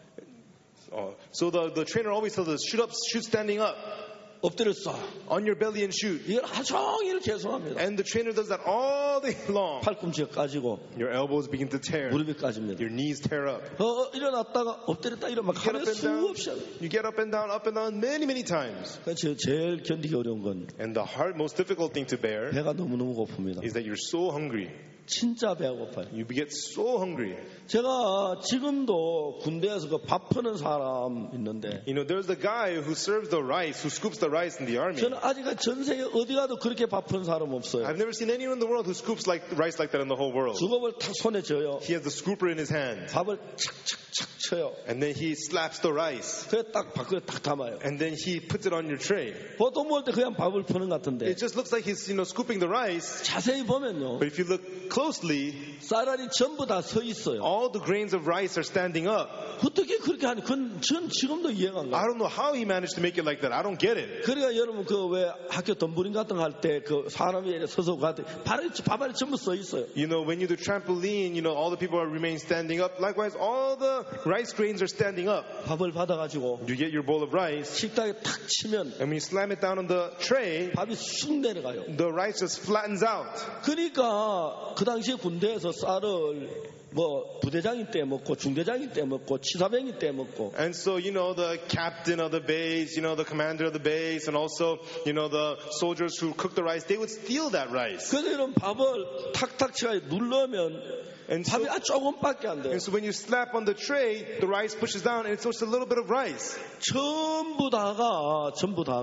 so the trainer always tells us, shoot standing up, 엎드려 쏴. on your belly and shoot. 이걸 하루 종일 계속합니다. And the trainer does that all day long. 팔꿈치가 까지고 Your elbows begin to tear. 무릎이 까집니다. Your knees tear up. 일어났다가 엎드렸다 이러면 Get 하루에 up and down. 수없이 하는. You get up and down many, many times. 그래서 제일 견디기 어려운 건 And the most difficult thing to bear 배가 너무너무 고픕니다. is that you're so hungry. 진짜 배가 고파요. You get so hungry. 제가 지금도 군대에서 그 밥 푸는 사람 있는데 There's a guy who serves the rice, who scoops the rice in the army. 저는 아직까지 전 세계 어디 가도 그렇게 밥 푸는 사람 없어요. I've never seen anyone in the world who scoops rice like that in the whole world. 주걱을 탁 손에 쥐어요. He has the scooper in his hand. 밥을 착착착 쳐요. And then he slaps the rice. 그래 딱 밖에 딱 담아요. And then he puts it on your tray. 보통 볼 때 그냥 밥을 푸는 것 같은데 It just looks like he's, scooping the rice. 자세히 보면요. But if you look closely, 쌀알이 전부 다 서 있어요. all the grains of rice are standing up. 어떻게 그렇게 하니? 그건 전 지금도 이해가 안 I 가요. don't know how he managed to make it like that. I don't get it. 그러니까 여러분 그 왜 학교 덤브링 같은 거 할 때 그 사람이 이렇게 서서 가도 밥알이 전부 서 있어요. When you do trampoline, all the people remain standing up. Likewise, all the rice grains are standing up. 밥을 받아가지고 You get your bowl of rice, 식탁에 탁 치면 and when you slam it down on the tray, 밥이 쑥 내려가요. the rice just flattens out. 그러니까 그 당시에 군대에서 쌀을 뭐 부대장이 때 먹고 중대장이 때 먹고 치사병이 때 먹고 And so, the captain of the base, the commander of the base, and also, the soldiers who cook the rice, they would steal that rice. 그래서 이런 밥을 탁탁 치가 누르면 And so, 밥이 조금밖에 안 돼요. when you slap on the tray, the rice pushes down, and it's just a little bit of rice. 전부 다가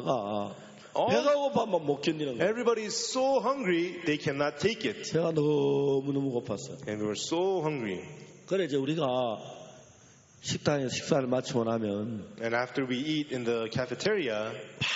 배가 고파면 못 견디는 거예요. Everybody is so hungry, they cannot take it. 배가 너무너무 고팠어요. And we were so hungry. 그래 이제 우리가 식당에 식사를 마치고 나면 And after we eat in the cafeteria,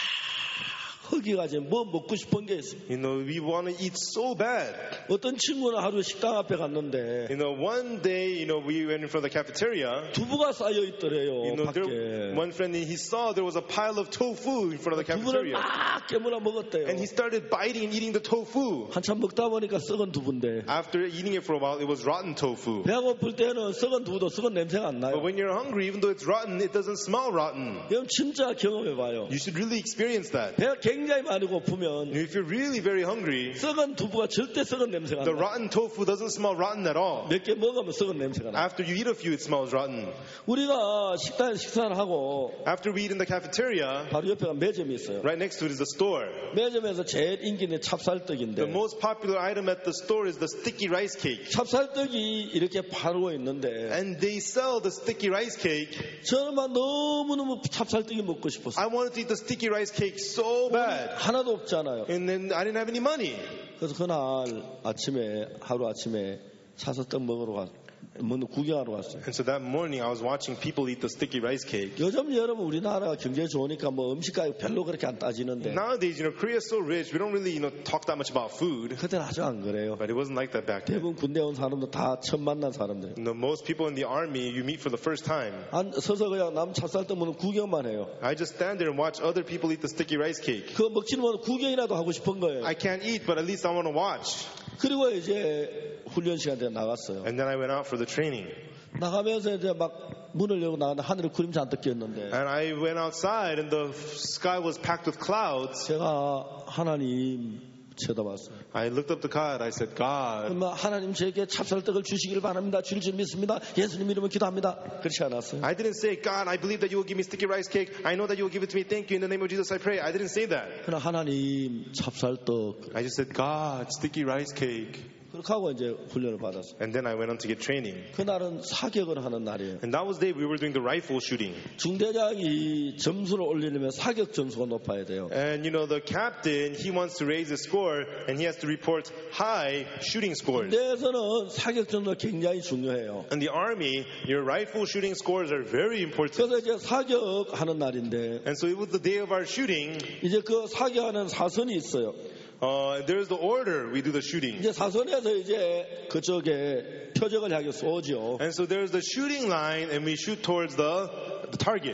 거기가 이제 뭐 먹고 싶은 게 있어요. we want to eat so bad. 어떤 친구는 하루에 식당 앞에 갔는데 One day, we went in front of the cafeteria. 두부가 쌓여 있더래요. 밖에. One friend, he saw there was a pile of tofu in front of the 두부를 cafeteria. 막 깨물어 먹었대요. And he started biting and eating the tofu. 한참 먹다 보니까 썩은 두부인데 After eating it for a while, it was rotten tofu. 배가 고플 때는 썩은 두부도 썩은 냄새가 안 나요. But when you're hungry, even though it's rotten, it doesn't smell rotten. 여러분 진짜 경험해봐요. You should really experience that. 배가 굉장히 많이 고프면 If you're really very hungry, 썩은 두부가 절대 썩은 냄새가 안 the 나요. rotten tofu doesn't smell rotten at all. 몇 개 먹으면 썩은 냄새가 나요. After you eat a few, it smells rotten. 우리가 식당에 식사를 하고 After we eat in the cafeteria, 바로 옆에가 매점이 있어요. right next to it is the store. 매점에서 제일 인기 있는 The 찹쌀떡인데 most popular item at the store is the sticky rice cake. 찹쌀떡이 이렇게 파르고 있는데 And they sell the sticky rice cake. 저는 막 너무너무 찹쌀떡이 먹고 싶었어요. I wanted to eat the sticky rice cake so bad. 하나도 없잖아요. And then I didn't have any money. 그래서 그날 하루 아침에 사서 떡 먹으러 구경하러 왔어요. And so that morning I was watching people eat the sticky rice cake. 요즘 여러분 우리나라가 경제 좋으니까 뭐 음식 가격 별로 그렇게 안 따지는데 Nowadays, Korea is so rich, we don't really, talk that much about food. 그때는 아주 안 그래요. But it wasn't like that back then. 대부분 군대 온 사람도 다 처음 만난 사람들. Most people in the army, you meet for the first time. 서서 그냥 남 찹쌀 떠먹는 구경만 해요. I just stand there and watch other people eat the sticky rice cake. 그거 먹지는 못하고 구경이라도 하고 싶은 거예요. I can't eat, but at least I want to watch. 그리고 이제 훈련 시간 때 나갔어요. And then I went out for the training. 나가면서 이제 막 문을 열고 나가는데 하늘에 구름 잔뜩 꼈는데 And I went outside and the sky was packed with clouds. 제가 하나님 쳐다봤어요. I looked up to God. I said, God, 그러면 하나님 저에게 찹쌀떡을 주시기를 바랍니다. 주실 줄 믿습니다. 예수님 이름으로 기도합니다. 그렇지 않았어요. I didn't say, God, I believe that you will give me sticky rice cake. I know that you will give it to me. Thank you. In the name of Jesus, I pray. I didn't say that. 그러나 하나님 찹쌀떡 I just said, God, sticky rice cake. 그렇게 하고 이제 훈련을 받았어요. And then I went on to get training. 그날은 사격을 하는 날이에요. And that was the day we were doing the rifle shooting. 중대장이 점수를 올리려면 사격 점수가 높아야 돼요. And the captain, he wants to raise his score and he has to report high shooting scores. 군대에서는 사격 점수가 굉장히 중요해요. In the army, your rifle shooting scores are very important. 그래서 이제 사격하는 날인데 And so it was the day of our shooting. 이제 그 사격하는 사선이 있어요. There's the order we do the shooting. 이제 사선에서 이제 그쪽에 표적을 향해 쏘죠. And so there's the shooting line and we shoot towards the target.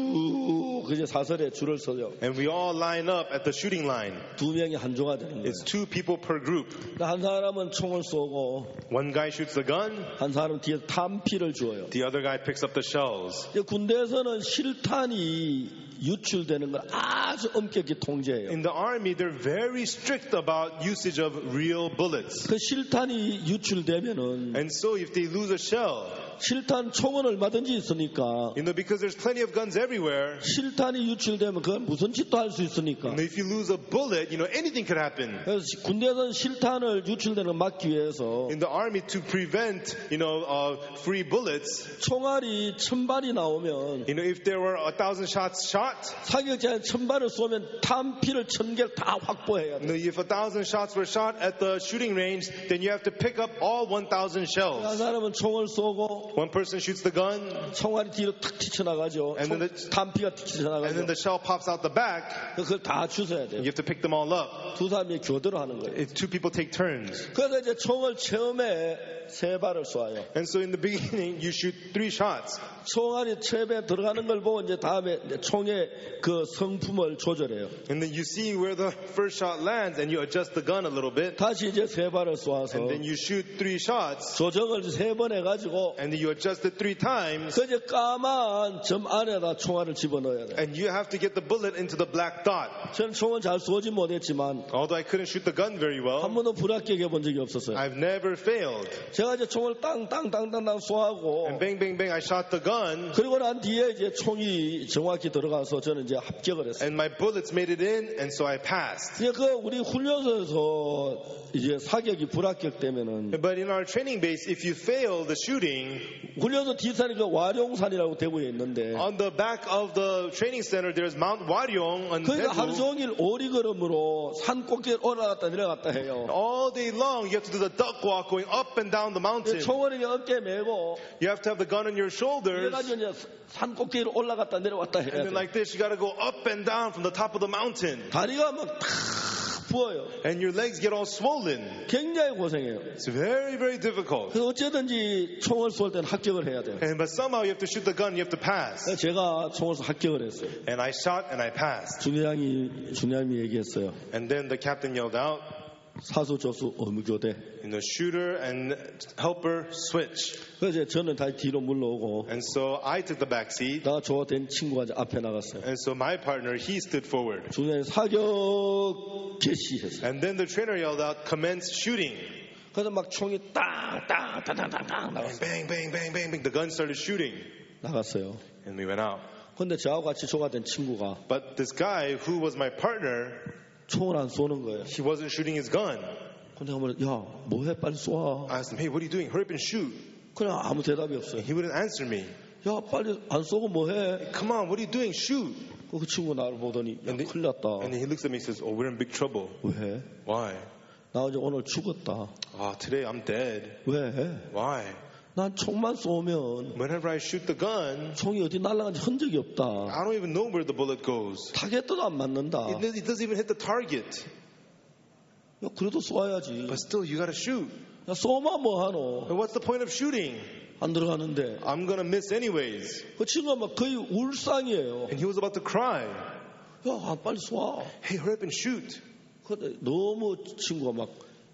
쭉 이제 사선에 줄을 서요. And we all line up at the shooting line. 두 명이 한 조가 되는 거예요. It's 2 people per group. 한 사람은 총을 쏘고 One guy shoots the gun, 한 사람은 뒤에 탄피를 주어요. the other guy picks up the shells. 이제 군대에서는 실탄이 유출되는 걸 아주 엄격히 통제해요. In the army, they're very strict about usage of real bullets. 그 실탄이 유출되면은 And so if they lose a shell, 실탄 총은 얼마든지 있으니까 because there's plenty of guns everywhere, 실탄이 유출되면 그건 무슨 짓도 할 수 있으니까. and if you lose a bullet, anything could happen. 그래서 군대에서는 실탄을 유출되는 걸 막기 위해서 In the army, to prevent, free bullets, 총알이 1000발이 나오면 if there were 1,000 shots shot, 사격자는 1000발을 쏘면 탄피를 1000개를 다 확보해야 돼. if 1,000 shots were shot at the shooting range, then you have to pick up all 1,000 한 shells. 사람은 총을 쏘고 One person shoots the gun, 총알이 뒤로 탁 튀쳐나가죠. And then 탄피가 and then 튀쳐나가죠. the shell pops out the back. 그걸 다 주워야 돼요. You have to pick them all up. 두 사람이 교대로 하는 거예요. If 2 people take turns. 그래서 이제 총을 처음에 3발을 쏴요. And so in the beginning, you shoot 3 shots. 총알이 처음에 들어가는 걸 보고 이제 다음에 총의 그 성품을 조절해요. And then you see where the first shot lands and you adjust the gun a little bit. 다시 이제 3발을 쏴서 And then you shoot 3 shots. 조정을 3번 해가지고 And then you adjust it 3 times. 그 이제 까만 점 안에다 총알을 집어넣어야 돼요. And you have to get the bullet into the black dot. 저는 총을 잘 쏘지 못했지만 Although I couldn't shoot the gun very 한 well, 번도 불합격해 본 적이 없었어요. I've never failed. 제가 이제 총을 땅땅땅땅땅 쏘고 And bang, bang, bang, I shot the gun. 그리고 난 뒤에 이제 총이 정확히 들어가서 저는 이제 합격을 했어요. And my bullets made it in, and so I passed. 이제 그 우리 훈련소에서 이제 사격이 불합격되면은 But in our training base, if you fail the shooting, 훈련소 뒷산이 그 와룡산이라고 대구에 있는데 on the back of the training center, there's Mount Waryong on 그러니까 하루 Daegu. 종일 오리걸음으로 산 꼭대기 올라갔다 내려갔다 해요. All day long, you have to do the duck walk going up and down the mountain. 총을 이제 어깨에 메고 You have to have the gun on your shoulders. 그래가지고 이제 산 꼭대기로 올라갔다 내려왔다 해야 And then 돼. like this, you got to go up and down from the top of the mountain. 다리가 막 탁 부어요. And your legs get all swollen. 굉장히 고생해요. It's very, very difficult. 그래서 어쨌든지 총을 쏠 때는 합격을 해야 돼요. But somehow you have to shoot the gun, you have to pass. 그래서 제가 총을 쏴 합격을 했어요. And I shot and I passed. 중량이 얘기했어요. And then the captain yelled out, 사수, 조수, 의무교대. shooter and helper switch. 그래서 저는 다시 뒤로 물러오고 And so I took the back seat. 나 조화된 친구가 이제 앞에 나갔어요. And so my partner, he stood forward. 중량이 사격 개시했어요. And then the trainer yelled out, commence shooting. 그래서 막 총이 땅땅땅땅땅땅 나갔어요. Bang, bang, bang, bang, bang. The gun started shooting. 나갔어요. And we went out. 근데 저하고 같이 조화된 친구가 But this guy who was my partner, 총을 안 쏘는 거예요. he wasn't shooting his gun. 근데 내가 말해, 야, 뭐해? 빨리 쏴. I asked him, hey, what are you doing? Hurry up and shoot. 그냥 아무 대답이 없어요. He wouldn't answer me. 야, 빨리 안 쏘고 뭐해? Come on, what are you doing? Shoot. 그 친구 나를 보더니 야, 큰일 났다. And then he looks at me and says, oh, we're in big trouble. 왜? Why? 나 이제 오늘 죽었다. Today I'm dead. 왜? Why? 난 총만 쏘면 Whenever I shoot the gun, 총이 어디 날아간지 흔적이 없다. I don't even know where the bullet goes. 타겟도 안 맞는다. It doesn't even hit the target. 야, 그래도 쏘아야지. But still, you gotta shoot. 야, 쏘면 뭐하노? And what's the point of shooting? 안 들어가는데. I'm gonna miss anyways. 그 친구가 막 거의 울상이에요. And he was about to cry. 야, 빨리 쏴. Hey, hurry up and shoot. 근데 너무 친구가 막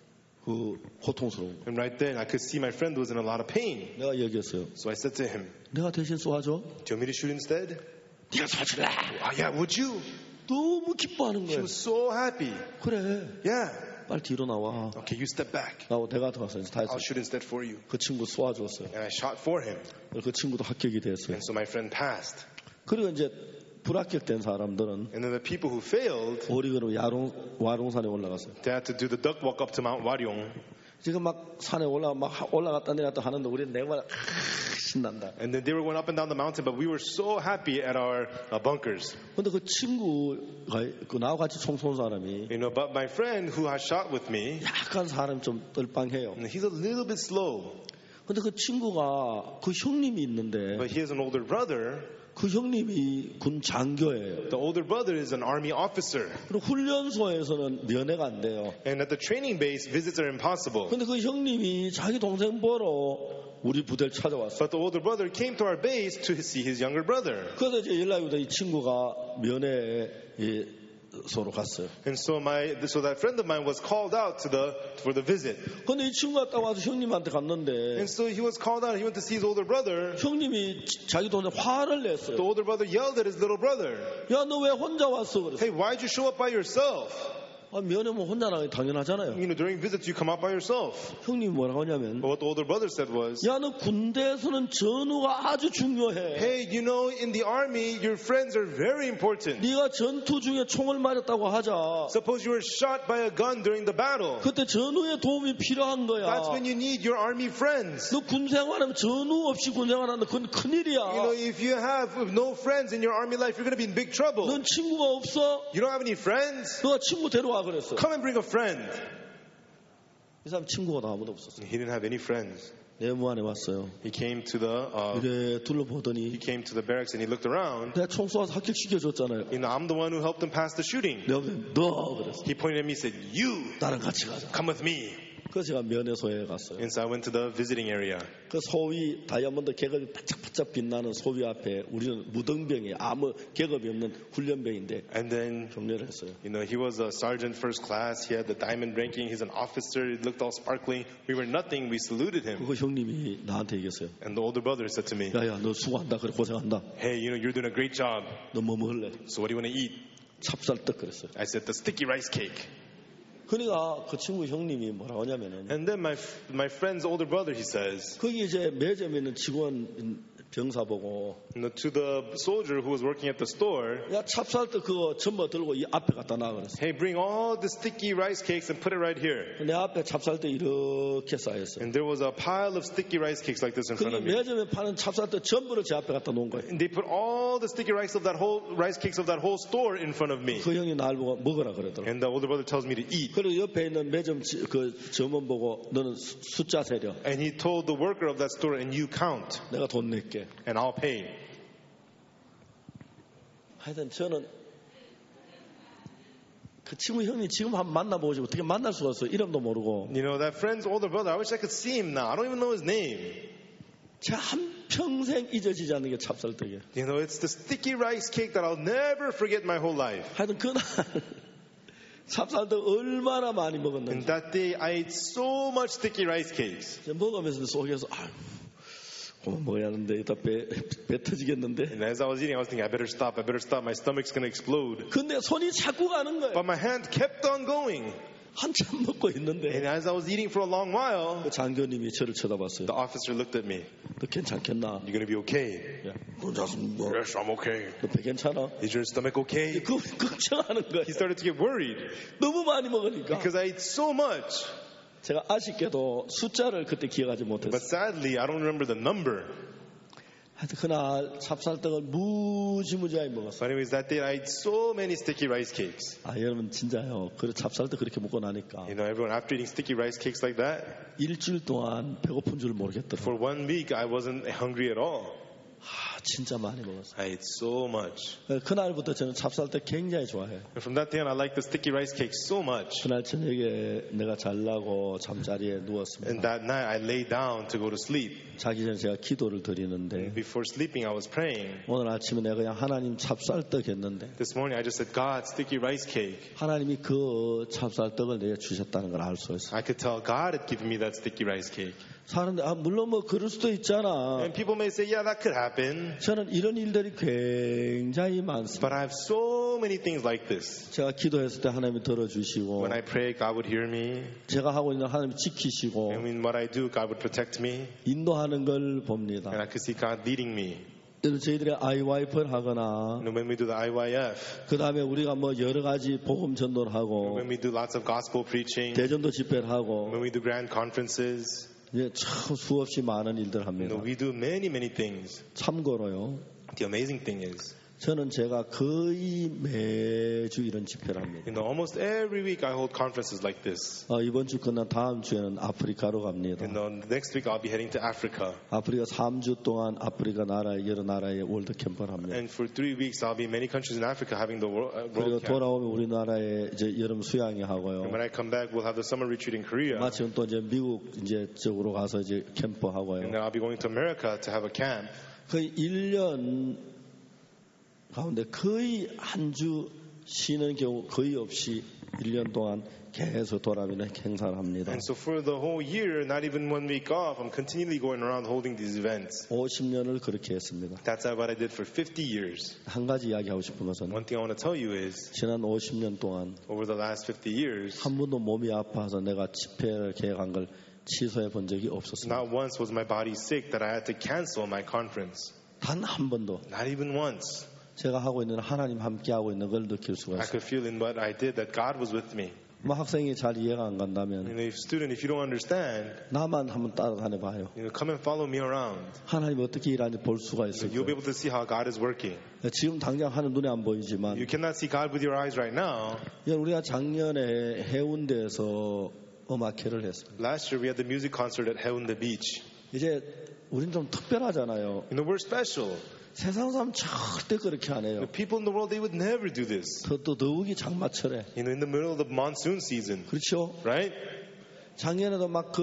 고통스러워. And right then, I could see my friend was in a lot of pain. 내가 얘기했어요. So I said to him, 내가 대신 쏘아줘. do you want me to shoot instead? 네가 쏴줄래? Yeah, would you? 너무 기뻐하는 He 거야. was so happy. 그래. Yeah. 빨리 뒤로 나와. Okay, you step back. 나고 내가 들어가서 다 했어. I'll shoot instead for you. 그 친구 쏘아줬어요. And I shot for him. 그 친구도 합격이 됐어요. And so my friend passed. 그리고 이제 불합격된 사람들은 And then the people who failed, 오리그로 와룡산에 올라갔어요. they had to do the duck walk up to Mount Waryong. 지금 막 산에 올라갔다 내려갔다 하는데 우리는 내가 신난다. And then they were going up and down the mountain, but we were so happy at our bunkers. 근데 그 친구가 나하고 같이 총 쏜 사람이 You know, but my friend who has shot with me, 약간 사람이 좀 덜빵해요. he's a little bit slow. 근데 그 친구가 그 형님이 있는데 But he has an older brother. 그 형님이 군 장교예요. The older brother is an army officer. 그리고 훈련소에서는 면회가 안 돼요. And at the training base, visits are impossible. 근데 그 형님이 자기 동생 보러 우리 부대를 찾아왔어요. But the older brother came to our base to see his younger brother. 그래서 이제 연락이 오다 이 친구가 면회에 서로 갔어요. And so that friend of mine was called out for the visit. 근데 이 친구가 딱 와서 형님한테 갔는데 And so he was called out. He went to see his older brother. 형님이 자기 동생 화를 The 냈어요. older brother yelled at his little brother. 야, 너 왜 혼자 왔어? 그랬어요. Hey, why'd you show up by yourself? 아, 면회면 혼자 나가기 당연하잖아요. You know, during visits you come out by yourself. 형님이 뭐라고 하냐면 But what the older brother said was, 야, 너 군대에서는 전우가 아주 중요해. hey, you know, in the army, your friends are very important. 네가 전투 중에 총을 맞았다고 하자. Suppose you were shot by a gun during the battle. 그때 전우의 도움이 필요한 거야. That's when you need your army friends. 너 군생활하면 전우 없이 군생활하면 그건 큰일이야. You know, if you have no friends in your army life, you're going to be in big trouble. 넌 친구가 없어? You don't have any friends? 너가 친구 데려와 그랬어. Come and bring a friend. 이 사람 친구가 아무도 없었어. He didn't have any friends. 내무안에 왔어요. He came to the 이래 둘러보더니 he came to the barracks and he looked around. 내가 총 쏘아서 합격시켜줬잖아요. You know, I'm the one who helped him pass the shooting. 내가 너 그랬어. He pointed at me and said, "You 나랑 같이 가자. come with me." 그래서 제가 면회소에 갔어요. And so I went to the visiting area. 그 소위 다이아몬드 계급이 바짝바짝 빛나는 소위 앞에 우리는 무등병이 아무 계급이 없는 훈련병인데 And then, 격려를 했어요. you know, he was a sergeant first class. He had the diamond ranking. He's an officer. He looked all sparkling. We were nothing. We saluted him. 그거 형님이 나한테 얘기했어요. And the older brother said to me, 야야 너 수고한다 그래 고생한다. "Hey, you know, you're doing a great job. 너 뭐 먹을래? So what do you want to eat?" 찹쌀떡 그랬어요. I said, "The sticky rice cake." 그러니까 그 친구 형님이 뭐라고 하냐면은 And then my friend's older brother, he says, 거기 이제 매점에 있는 직원 병사 보고 you know, to the soldier who was working at the store, 야 찹쌀떡 그거 전부 들고 이 앞에 갖다 놔 그랬어. "Hey, bring all the sticky rice cakes and put it right here." 내 앞에 찹쌀떡 이렇게 쌓였어. And there was a pile of sticky rice cakes like this in front 그게 of me. 매점에 파는 찹쌀떡 전부를 제 앞에 갖다 놓은 거예요. And they put all the sticky rice cakes of that whole store in front of me. 그 형이 날 보고 먹으라 그러더라고. And the older brother tells me to eat. 그리고 옆에 있는 매점 그 점원 보고 너는 숫자 세려. And he told the worker of that store, "And you count, 내가 돈 낼게. and I'll pay." 하여튼 저는 그 친구 형님 지금 한번 만나보고 싶어. 어떻게 만날 수가 없어. 이름도 모르고. You know, that friend's older brother, I wish I could see him now. I don't even know his name. 제가 한평생 잊어지지 않는 게 찹쌀떡이에요. You know, it's the sticky rice cake that I'll never forget my whole life. 하여튼 그날 찹쌀떡 얼마나 많이 And 먹었는지. that day, I ate so much sticky rice cakes. 먹으면서 속에서 아유 그만 먹어야 하는데 이따 배 터지겠는데. And as I was eating, I was thinking, I better stop. My stomach's going to explode. 근데 손이 자꾸 가는 거예요. But my hand kept on going. 한참 먹고 있는데 And as I was eating for a long while, 그 장교님이 저를 쳐다봤어요. the officer looked at me. 너 괜찮겠나? "You going to be okay?" 야, 괜찮습니다. "Yes, I'm okay." 너배 괜찮아? "Is your stomach okay?" 그 걱정하는 거예요. He started to get worried 너무 많이 먹으니까. because I ate so much. 제가 아쉽게도 숫자를 그때 기억하지 못했어요. But sadly, I don't remember the number. 하여튼 그날 찹쌀떡을 무지무지하게 먹었어요. But anyways, that day I ate so many sticky rice cakes. 아, 여러분 진짜요. 그 찹쌀떡 그렇게 먹고 나니까 You know, everyone, after eating sticky rice cakes like that, 일주일 동안 배고픈 줄 for 모르겠더라고요. 1 week I wasn't hungry at all. 아, 진짜 많이 먹었어요. I ate so much. 그날부터 저는 찹쌀떡 굉장히 좋아해요. And from that day on, I liked the sticky rice cakes so much. 그날 저녁에 내가 잘라고 잠자리에 And 누웠습니다. that night I lay down to go to sleep. 자기 전에 제가 기도를 드리는데 Before sleeping, I was praying. 오늘 아침에 내가 그냥 하나님 찹쌀떡 했는데 This morning I just said, God, sticky rice cake. 하나님이 그 찹쌀떡을 내게 주셨다는 걸 알 수 있어요. I could tell God had given me that sticky rice cake. 사람들 물론 뭐 그럴 수도 있잖아. And people may say, yeah, that could happen. 저는 이런 일들이 굉장히 많습니다. But I have so many things like this. 제가 기도했을 때 하나님이 들어주시고 When I pray, God would hear me. 제가 하고 있는 하나님이 지키시고 And in what I do, God would protect me. 인도하는 걸 봅니다. And I could see God leading me. 저희들이 IYF를 하거나 And when we do the IYF, 그 다음에 우리가 뭐 여러 가지 복음 전도를 하고 when we do lots of gospel preaching, 대전도 집회를 하고 when we do grand conferences, 이제 참 수없이 많은 일들을 합니다. we do many, many things. 참고로요. The amazing thing is, 저는 제가 거의 매주 이런 집회를 합니다. almost every week I hold conferences like this. 이번 주 끝난 다음 주에는 아프리카로 갑니다. Next week I'll be heading to Africa. 아프리카 3주 동안 아프리카 나라의 여러 나라의 월드 캠프를 합니다. And for 3 weeks I'll be in many countries in Africa having the 그리고 world camp. 돌아오면 우리나라에 이제 여름 수양회 하고요. And when I come back, we'll have the summer retreat in Korea. 마침 또 이제 미국 이제 쪽으로 가서 이제 캠프 하고요. And then I'll be going to America to have a camp. 거의 1년 가운데 거의 한 주 쉬는 경우 거의 없이 1년 동안 계속 돌아다니는 행사를 합니다. And so for the whole year, not even 1 week off, I'm continually going around holding these events. 50년을 그렇게 했습니다. That's what I did for 50 years. 한 가지 이야기하고 싶은 것은 One thing I want to tell you is, 지난 50년 동안 over the last 50 years, 한 번도 몸이 아파서 내가 집회를 계획한 걸 취소해 본 적이 없었습니다. not once was my body sick that I had to cancel my conference. 단 한 번도 Not even once. 제가 하고 있는 하나님 함께 하고 있는 걸 느낄 수가 I 있어요. could feel in what I did that God was with me. 뭐 학생이 잘 이해가 안 간다면 And if student, if you don't understand, 나만 한번 따라다녀 봐요. come and follow me around. 하나님이 어떻게 일하는지 볼 수가 있을 You'll be 거예요. able to see how God is working. 지금 당장 하는 눈에 안 보이지만 You cannot see God with your eyes right now. 우리가 작년에 해운대에서 음악회를 했습니다. Last year we had the music concert at Haeundae Beach. 이제 우린 좀 특별하잖아요. We're special. 세상 사람 절대 그렇게 안 해요. The people in the world, they would never do this. 또 더욱이 장마철에. In the middle of the monsoon season, 그렇죠? right? 작년에도 막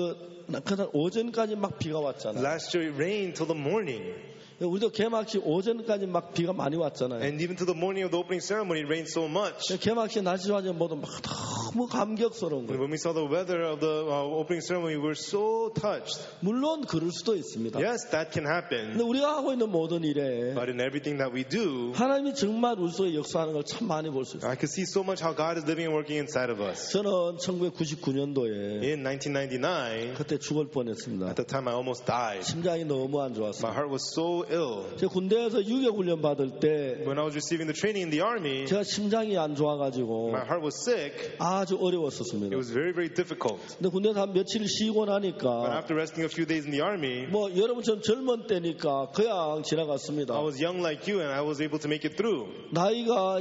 그날 오전까지 막 비가 왔잖아요. Last year it rained till the morning. 우리도 개막식 오전까지 막 비가 많이 왔잖아요. And even to the morning of the opening ceremony, it rained so much. 개막식 날씨 좋아지면 모두 막 너무 감격스러운 And 거예요. when we saw the weather of the opening ceremony, we were so touched. 물론 그럴 수도 있습니다. Yes, that can happen. 근데 우리가 하고 있는 모든 일에 But in everything that we do, 하나님이 정말 우리 속에 역사하는 걸 참 많이 볼 수 있어요. I could see so much how God is living and working inside of us. 저는 1999년도에 In 1999, 그때 죽을 뻔했습니다. at the time I almost died. 심장이 너무 안 My 좋았어요. heart was so ill. 제가 군대에서 유격 훈련 받을 때 When I was receiving the training in the army, 제가 심장이 안 좋아가지고 my heart was sick. 아주 어려웠었습니다. It was very, very difficult. 근데 군대에서 한 며칠 쉬고 But 나니까 after resting a few days in the army, 뭐 여러분처럼 젊은 때니까 그냥 지나갔습니다. I was young like you and I was able to make it through. 나이가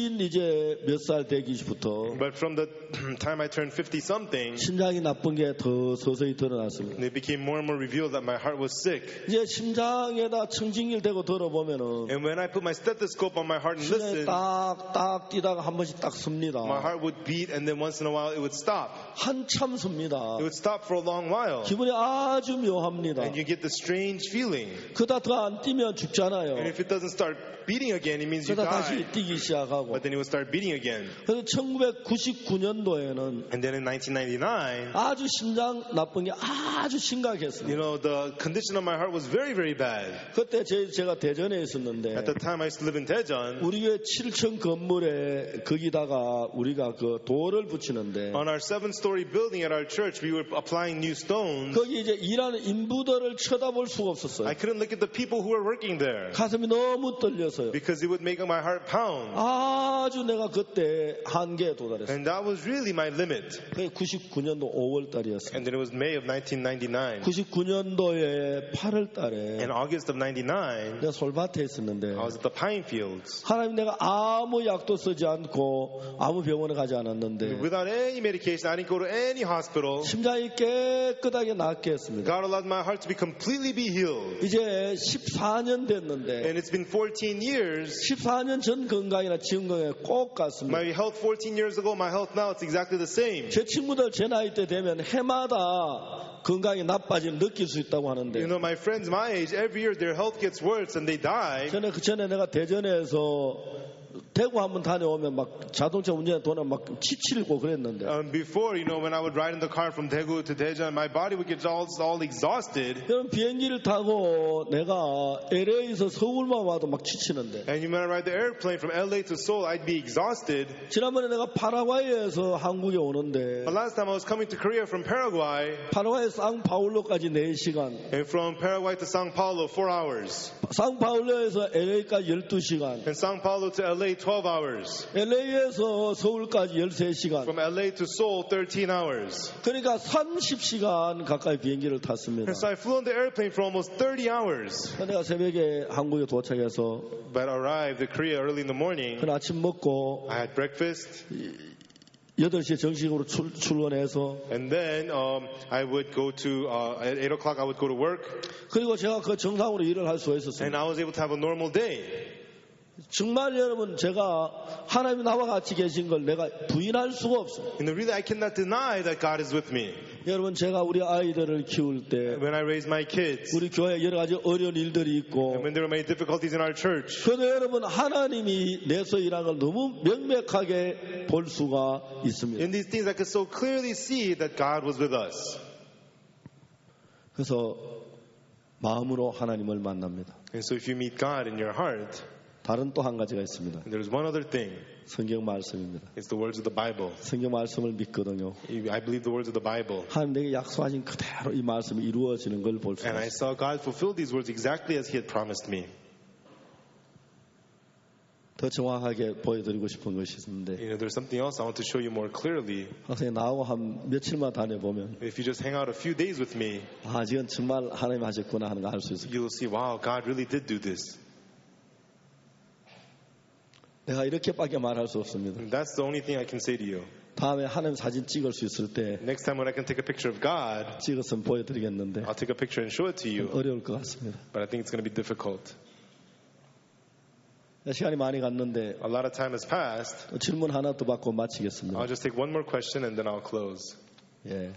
이제 몇 살 되기부터 But from the time I turned 50 something, 심장이 나쁜 게 더 서서히 드러났습니다. it became more and more revealed that my heart was sick. 이제 심장에다 청진기를 대고 들어보면은 And when I put my stethoscope on my heart and 심장이 listen, 딱딱 뛰다가 한 번씩 딱 섭니다. my heart would beat and then once in a while it would stop. 한참 섭니다. It would stop for a long while. 기분이 아주 묘합니다. And you get the strange feeling. 그러다 더 안 뛰면 죽잖아요. And if it doesn't start beating again, it means you 그러다 다시 die. 뛰기 시작하고. But then it would start beating again. 그래서 1999년도에는 And then in 1999, 아주 심장 나쁜 게 아주 심각했어요. you know, the condition of my heart was very, very bad. 그때 제가 대전에 있었는데 At the time I used to live in Daejeon, 우리 교회 7층 건물에 거기다가 우리가 그 돌을 붙이는데 on our 7-story building at our church, we were applying new stones. 거기 이제 일하는 인부들을 쳐다볼 수가 없었어요. I couldn't look at the people who were working there 가슴이 너무 떨려서요. because it would make my heart pound. 아주 내가 그때 한계에 도달했어요. And that was really my limit. 그게 99년도 5월 달이었어요. And then it was May of 1999. 99년도에 8월 달에 In August of 1999, 내가 솔밭에 있었는데 I was at the pine fields. 하나님 내가 아무 약도 쓰지 않고 아무 병원에 가지 않았는데 Without any medication, I didn't go to any hospital. 심장이 깨끗하게 낫게 했습니다. God allowed my heart to be completely be healed. 이제 14년 됐는데 And it's been 14 years. 14년 전 건강이나 지금 건강에 꼭 같습니다. My health 14 years ago, my health now, it's exactly the same. 제 친구들 제 나이 때 되면 해마다 건강이 나빠짐 느낄 수 있다고 하는데 You know, my friends my age, every year their health gets worse and they die. 전에 그 전에 내가 대전에서 대구 한번 다녀오면 막 자동차 운전에 돈을 막 지치고 그랬는데 Before, you know, when I would ride in the car from Daegu to Daejeon, my body would get all exhausted. 그럼 비행기를 타고 내가 LA에서 서울만 와도 막 지치는데 And when I ride the airplane from LA to Seoul, I'd be exhausted. 지난번에 내가 파라과이에서 한국에 오는데 The last time I was coming to Korea from Paraguay, 파라과이 상파울로까지 4시간 and from Paraguay to Sao Paulo, 4 hours. 상파울로에서 LA까지 12시간 And Sao Paulo to LA, 12 hours. LA에서 서울까지 13시간 From LA to Seoul, 13 hours. 그러니까 30시간 가까이 비행기를 탔습니다. And so I flew on the airplane for almost 30 hours. 내가 새벽에 한국에 도착해서 But I arrived at Korea early in the morning. 그 아침 먹고 I had breakfast. 8시에 정식으로 출근해서 And then I would go to, at 8 o'clock I would go to work. 그리고 제가 그 정상으로 일을 할 수가 있었습니다. And I was able to have a normal day. 정말 여러분 제가 하나님이 나와 같이 계신 걸 내가 부인할 수가 없어요. And really I cannot deny that God is with me. 여러분 제가 우리 아이들을 키울 때 When I raise my kids, 우리 교회에 여러 가지 어려운 일들이 있고 and when there were many difficulties in our church, 그래도 여러분 하나님이 내서 일한 걸 너무 명백하게 볼 수가 있습니다. in these things I could so clearly see that God was with us. 그래서 마음으로 하나님을 만납니다. And so if you meet God in your heart, 다른 또 한 가지가 있습니다. there's one other thing. 성경 말씀입니다. It's the words of the Bible. 성경 말씀을 믿거든요. I believe the words of the Bible. 하나님 내게 약속하신 그대로 이 말씀이 이루어지는 걸 볼 수 And I 있습니다. saw God fulfill these words exactly as He had promised me. 더 정확하게 보여드리고 싶은 것이 있는데 You know, there's something else I want to show you more clearly. 선생님 나하고 한 며칠만 다녀보면 If you just hang out a few days with me, 아 지금 정말 하나님 하셨구나 하는 거 알 수 있어요. you'll see, wow, God really did do this. 내가 이렇게밖에 말할 수 없습니다. And that's the only thing I can say to you. 다음에 하나님 사진 찍을 수 있을 때 Next time when I can take a picture of God, 찍었으면 보여드리겠는데 I'll take a picture and show it to you. 어려울 것 같습니다. But I think it's going to be difficult. 시간이 많이 갔는데 A lot of time has passed. 또 질문 하나 또 받고 마치겠습니다. I'll just take one more question and then I'll close. 예.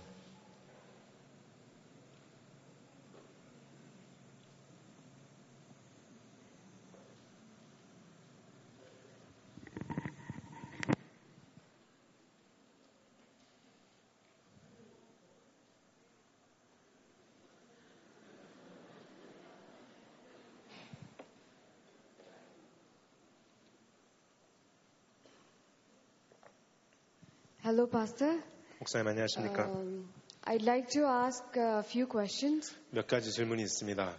Hello, Pastor. 목사님 안녕하십니까? I'd like to ask a few questions. 몇 가지 질문이 있습니다.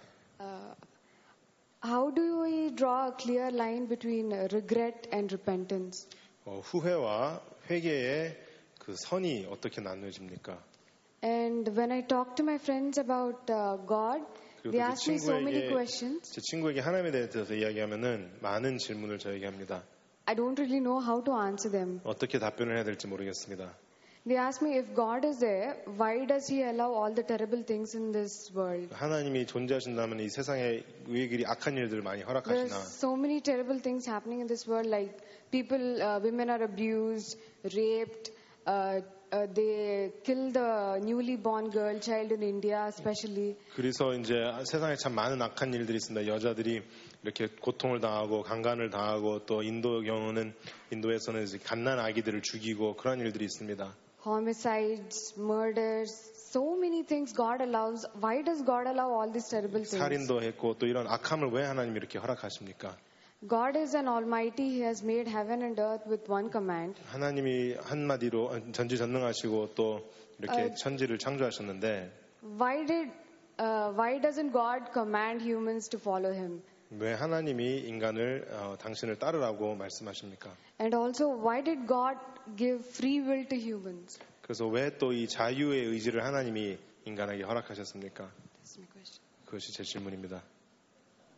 How do we draw a clear line between regret and repentance? 후회와 회개의 그 선이 어떻게 나누어집니까? And when I talk to my friends about God, they 그리고 ask me so many questions. 제 친구에게 하나님에 대해서 이야기하면은 많은 질문을 저에게 합니다. I don't really know how to answer them. 어떻게 답변을 해야 될지 모르겠습니다. They ask me if God is there, why does He allow all the terrible things in this world? 하나님이 존재하신다면 이 세상에 왜 그리 악한 일들을 많이 There 허락하시나? are so many terrible things happening in this world, like people, women are abused, raped, they kill the newly born girl child in India especially. 그래서 이제 세상에 참 많은 악한 일들이 있습니다. 여자들이 이렇게 고통을 당하고 강간을 당하고 또 인도의 경우는 인도에서는 이제 갓난 아기들을 죽이고 그런 일들이 있습니다. Homicides, murders, so many things God allows. Why does God allow all these terrible things? 살인도 했고 또 이런 악함을 왜 하나님이 이렇게 허락하십니까? God is an almighty. He has made heaven and earth with one command. 하나님이 한마디로 전지전능하시고 또 이렇게 천지를 창조하셨는데 Why doesn't God command humans to follow Him? 왜 하나님이 인간을 당신을 따르라고 말씀하십니까? And also, why did God give free will to humans? 그래서 왜 또 이 자유의 의지를 하나님이 인간에게 허락하셨습니까? That's my question. 그것이 제 질문입니다.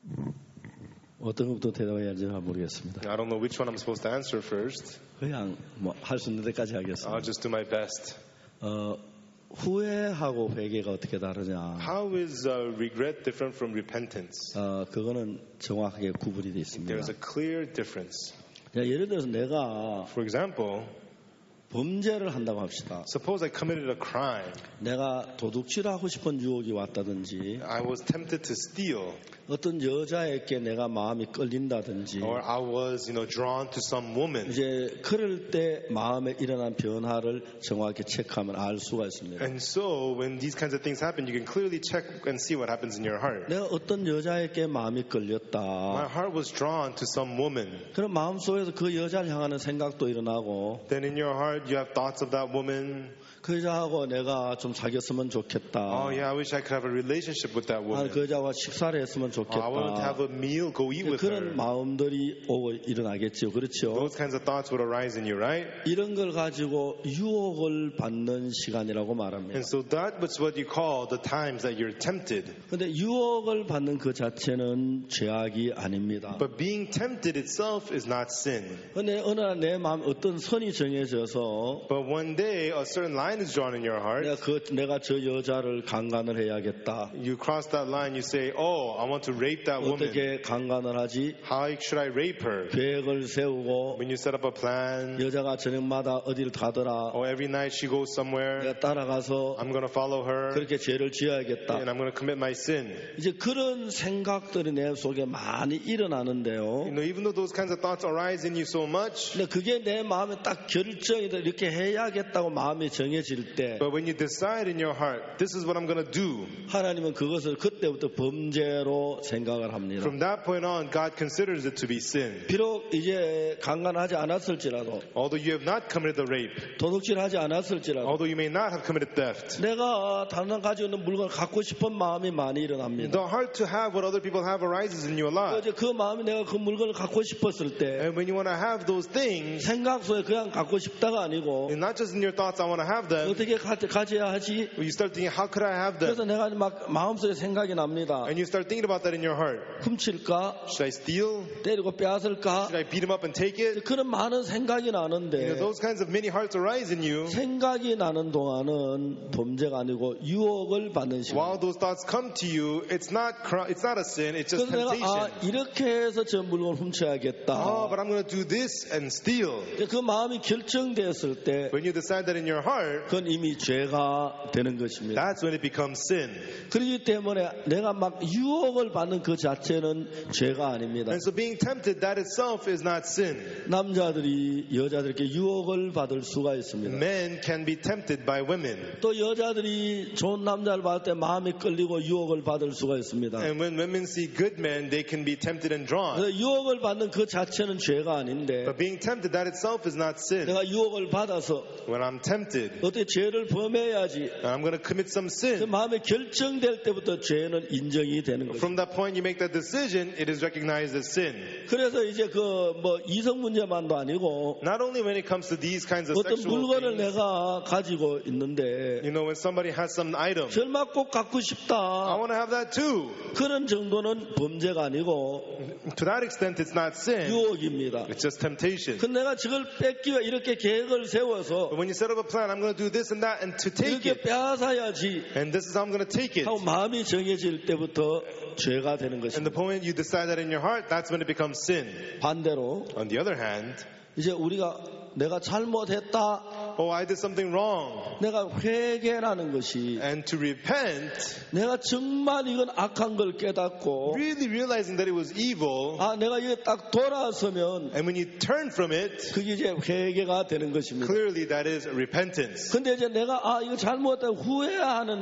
어떤 것부터 대답해야 할지 모르겠습니다. I don't know which one I'm supposed to answer first. 그냥 뭐 할 수 있는 데까지 I'll 하겠습니다. just do my best. 후회하고 회개가 어떻게 다르냐? How is regret different from repentance? 그거는 정확하게 구분이 되어 있습니다. There's a clear difference. 예를 들어서 내가 For example, 범죄를 한다고 합시다. suppose I committed a crime. 내가 도둑질을 하고 싶은 유혹이 왔다든지 I was tempted to steal, 어떤 여자에게 내가 마음이 끌린다든지 or I was, drawn to some woman. 이제 그럴 때 마음에 일어난 변화를 정확히 체크하면 알 수가 있습니다. And so, when these kinds of things happen, you can clearly check and see what happens in your heart. 내가 어떤 여자에게 마음이 My 끌렸다. heart was drawn to some woman. 그럼 마음속에서 그 여자를 향하는 생각도 일어나고 Then in your heart, you have thoughts of that woman. 그 여자하고 내가 좀 사귀었으면 좋겠다. Oh, yeah, I wish I could have a relationship with that woman. 그 여자와 식사를 했으면 Oh, I want to have 좋겠다. a meal, go eat with her. 그런 마음들이 오고 일어나겠죠. 그렇죠? Those kinds of thoughts would arise in you, right? 이런 걸 가지고 유혹을 받는 시간이라고 말합니다. And so that was what you call the times that you're tempted. 근데 유혹을 받는 그 자체는 죄악이 아닙니다. But being tempted itself is not sin. 근데 어느 날 내 마음 어떤 선이 정해져서 But one day, a certain line is drawn in your heart. 내가 저 여자를 강간을 해야겠다. You cross that line, you say, oh, I want to rape that woman. 어떻게 강간을 하지? How should I rape her? 계획을 세우고 When you set up a plan, 여자가 저녁마다 어디를 가더라. or every night she goes somewhere, 내가 따라가서 I'm going to follow her, 그렇게 죄를 지어야겠다. and I'm going to commit my sin. 이제 그런 생각들이 내 속에 많이 일어나는데요. Even though those kinds of thoughts arise in you so much, 근데 그게 내 마음에 딱 결정이 돼 이렇게 해야겠다고 마음이 정해질 때 but when you decide in your heart, this is what I'm going to do, 하나님은 그것을 그때부터 범죄로 생각을 합니다. from that point on, God considers it to be sin. 비록 이제 강간하지 않았을지라도 Although you have not committed the rape, 도둑질하지 않았을지라도 although you may not have committed theft, 내가 다른 사람 가지고 있는 물건을 갖고 싶은 마음이 많이 일어납니다. the heart to have what other people have arises in you a lot. 이제 그 마음이 내가 그 물건을 갖고 싶었을 때 And when you want to have those things, 생각 속에 그냥 갖고 싶다가 아니고 and not just in your thoughts, I want to have them, 어떻게 가져야 하지? you start thinking, how could I have them? 그래서 내가 막 마음속에 생각이 납니다. And you start thinking about that in your heart. 훔칠까? Should I steal? 때리고 빼앗을까? Should I beat him up and take it? 그런 많은 생각이 나는데 Those kinds of many hearts arise in you. 생각이 나는 동안은 범죄가 아니고 유혹을 받는 시간. While those thoughts come to you, it's not a sin, it's just 그래서 내가 temptation. 이렇게 해서 저 물건 훔쳐야겠다. Oh, but I'm going to do this and steal. 그 마음이 결정되었을 때 When you decide that in your heart, 그건 이미 죄가 되는 것입니다. that's when it becomes sin. 그렇기 때문에 내가 막 유혹을 받는 그 자체는 죄가 아닙니다. And so being tempted, that itself is not sin. 남자들이 여자들에게 유혹을 받을 수가 있습니다. Men can be tempted by women. 또 여자들이 좋은 남자를 봤을 때 마음이 끌리고 유혹을 받을 수가 있습니다. And when women see good men, they can be tempted and drawn. 그래서 유혹을 받는 그 자체는 죄가 아닌데 But being tempted, that itself is not sin. 내가 유혹을 받아서 When I'm tempted, 어떻게 죄를 범해야지 and I'm going to commit some 그 sin. 마음에 결정될 때부터 죄는 인정이 되는 거죠. From that point you make that decision, it is recognized as sin. 그래서 이제 그 뭐 이성 문제만도 아니고 Not only when it comes to these kinds of 어떤 sexual 물건을 things, 내가 가지고 있는데 when somebody has some item, 정말 꼭 갖고 I 싶다. want to have that too. 그런 정도는 범죄가 아니고 To that extent, it's not sin. 유혹입니다. It's just temptation. 근데 내가 저걸 뺏기 위해 이렇게 계획을 세워서 But when you set up a plan, I'm going to do this and that, and to take 이렇게 it, 빼앗아야지 and this is how I'm going to take it. 하고 마음이 정해질 때부터 죄가 되는 And 것입니다. the moment you decide that in your heart, that's when it becomes sin. 반대로 On the other hand, 이제 우리가 내가 잘못했다. oh, I did something wrong. 내가 회개라는 것이 And to repent, 내가 정말 이건 악한 걸 깨닫고 really realizing that it was evil, 아 내가 이게 딱 돌아서면 and when you turn from it, 그게 이제 회개가 되는 것입니다. clearly that is repentance. 근데 이제 내가 아 이거 잘못했다 후회하는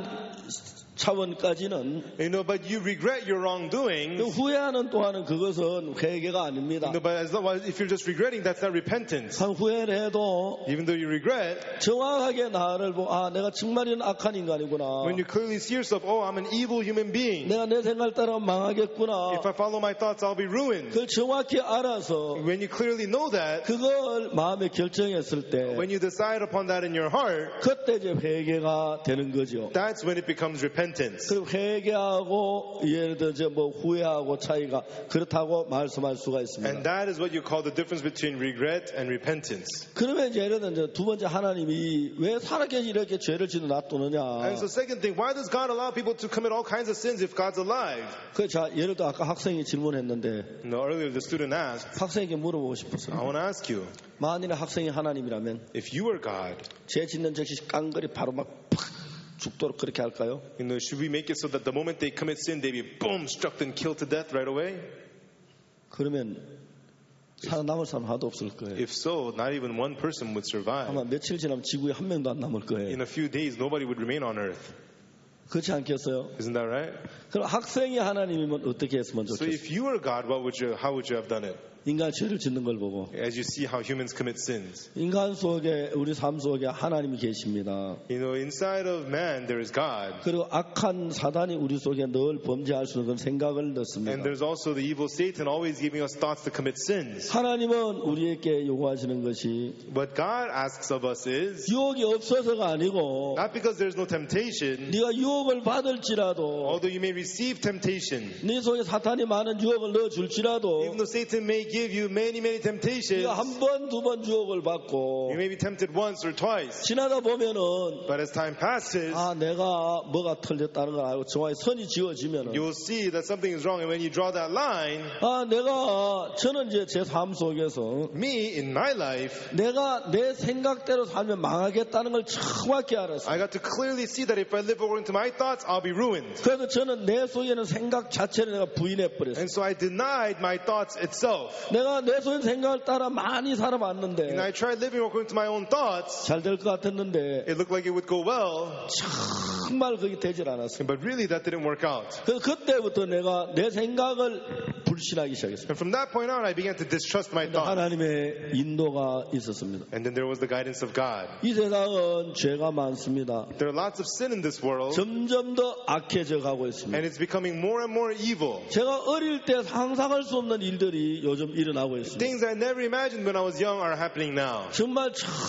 차원까지는 But you regret your wrongdoing. 후회하는 동안은 그것은 회개가 아닙니다. But as long as if you're just regretting, that's not repentance. 한 후회를 해도 Even though you regret, 정확하게 나를 보고 아 내가 정말 이런 악한 인간이구나. when you clearly see yourself, oh, I'm an evil human being. 내가 내 생각을 따라 망하겠구나. If I follow my thoughts, I'll be ruined. 그걸 정확히 알아서 When you clearly know that, 그걸 마음에 결정했을 때 when you decide upon that in your heart, 그때 이제 회개가 되는 거죠. that's when it becomes repentance. repentance. 그리고 회개하고 예를 들어 이제 뭐 후회하고 차이가 그렇다고 말씀할 수가 있습니다. And that is what you call the difference between regret and repentance. 그러면 이제 예를 들어 이제 두 번째 하나님이 왜 살아계시 이렇게 죄를 짓어 놔두느냐? And so second thing, why does God allow people to commit all kinds of sins if God's alive? 그 자 예를 들어 아까 학생이 질문했는데 Earlier the student asked, 학생에게 물어보고 I 싶었어요. want to ask you, 만일에 학생이 하나님이라면 if you were God, 죄 짓는 즉시 깡그리 바로 막 팍 죽도록 그렇게 할까요? should we make it so that the moment they commit sin, they be boom, struck and killed to death right away? 그러면 살아남을 사람 하나도 없을 거예요. If so, not even one person would survive. 아마 며칠 지나면 지구에 한 명도 안 남을 거예요. In a few days, nobody would remain on earth. 그렇지 않겠어요? Isn't that right? 그럼 학생이 하나님이면 어떻게 했으면 So 좋겠어요? if you were God, how would you have done it? 인간 죄를 짓는 걸 보고 As you see how humans commit sins. 인간 속에 우리 삶 속에 하나님이 계십니다. Inside of man, there is God. 그리고 악한 사단이 우리 속에 늘 범죄할 수 있는 그런 생각을 넣습니다. And there's also the evil Satan always giving us thoughts to commit sins. 하나님은 우리에게 요구하시는 것이 What God asks of us is, 유혹이 없어서가 아니고 not because there's no temptation, 네가 유혹을 받을지라도 although you may receive temptation, 네 속에 사탄이 많은 유혹을 넣어줄지라도 even though Satan may give you many temptations, 네가 한 번, 두 번 유혹을 받고 you may be tempted once or twice. 지나다 보면은 But as time passes, 아 내가 뭐가 틀렸다는 걸 알고 정확히 선이 지어지면은 you'll see that something is wrong. And when you draw that line, 아 내가 저는 이제 제 삶 속에서 me in my life, 내가 내 생각대로 살면 망하겠다는 걸 정확히 알았어요. I got to clearly see that if I live according to my thoughts, I'll be ruined. 그래서 저는 내 속에는 생각 자체를 내가 부인해 버렸어요. And so I denied my thoughts itself. 내가 내 속의 생각을 따라 많이 And 살아봤는데 I tried living according to my own thoughts. 잘 될 것 같았는데 It looked like it would go well, 정말 그게 되질 않았어요. but really that didn't work out. 그래서 그때부터 내가 내 생각을 불신하기 시작했어요. And from that point on, I began to distrust my thoughts. 하나님의 인도가 있었습니다. And then there was the guidance of God. 이 세상은 죄가 많습니다. There are lots of sin in this world, 점점 더 악해져 가고 있습니다. and it's becoming more and more evil. 제가 어릴 때 상상할 수 없는 일들이 요즘 일어나고 있습니다. Things I never imagined when I was young are happening now. 정말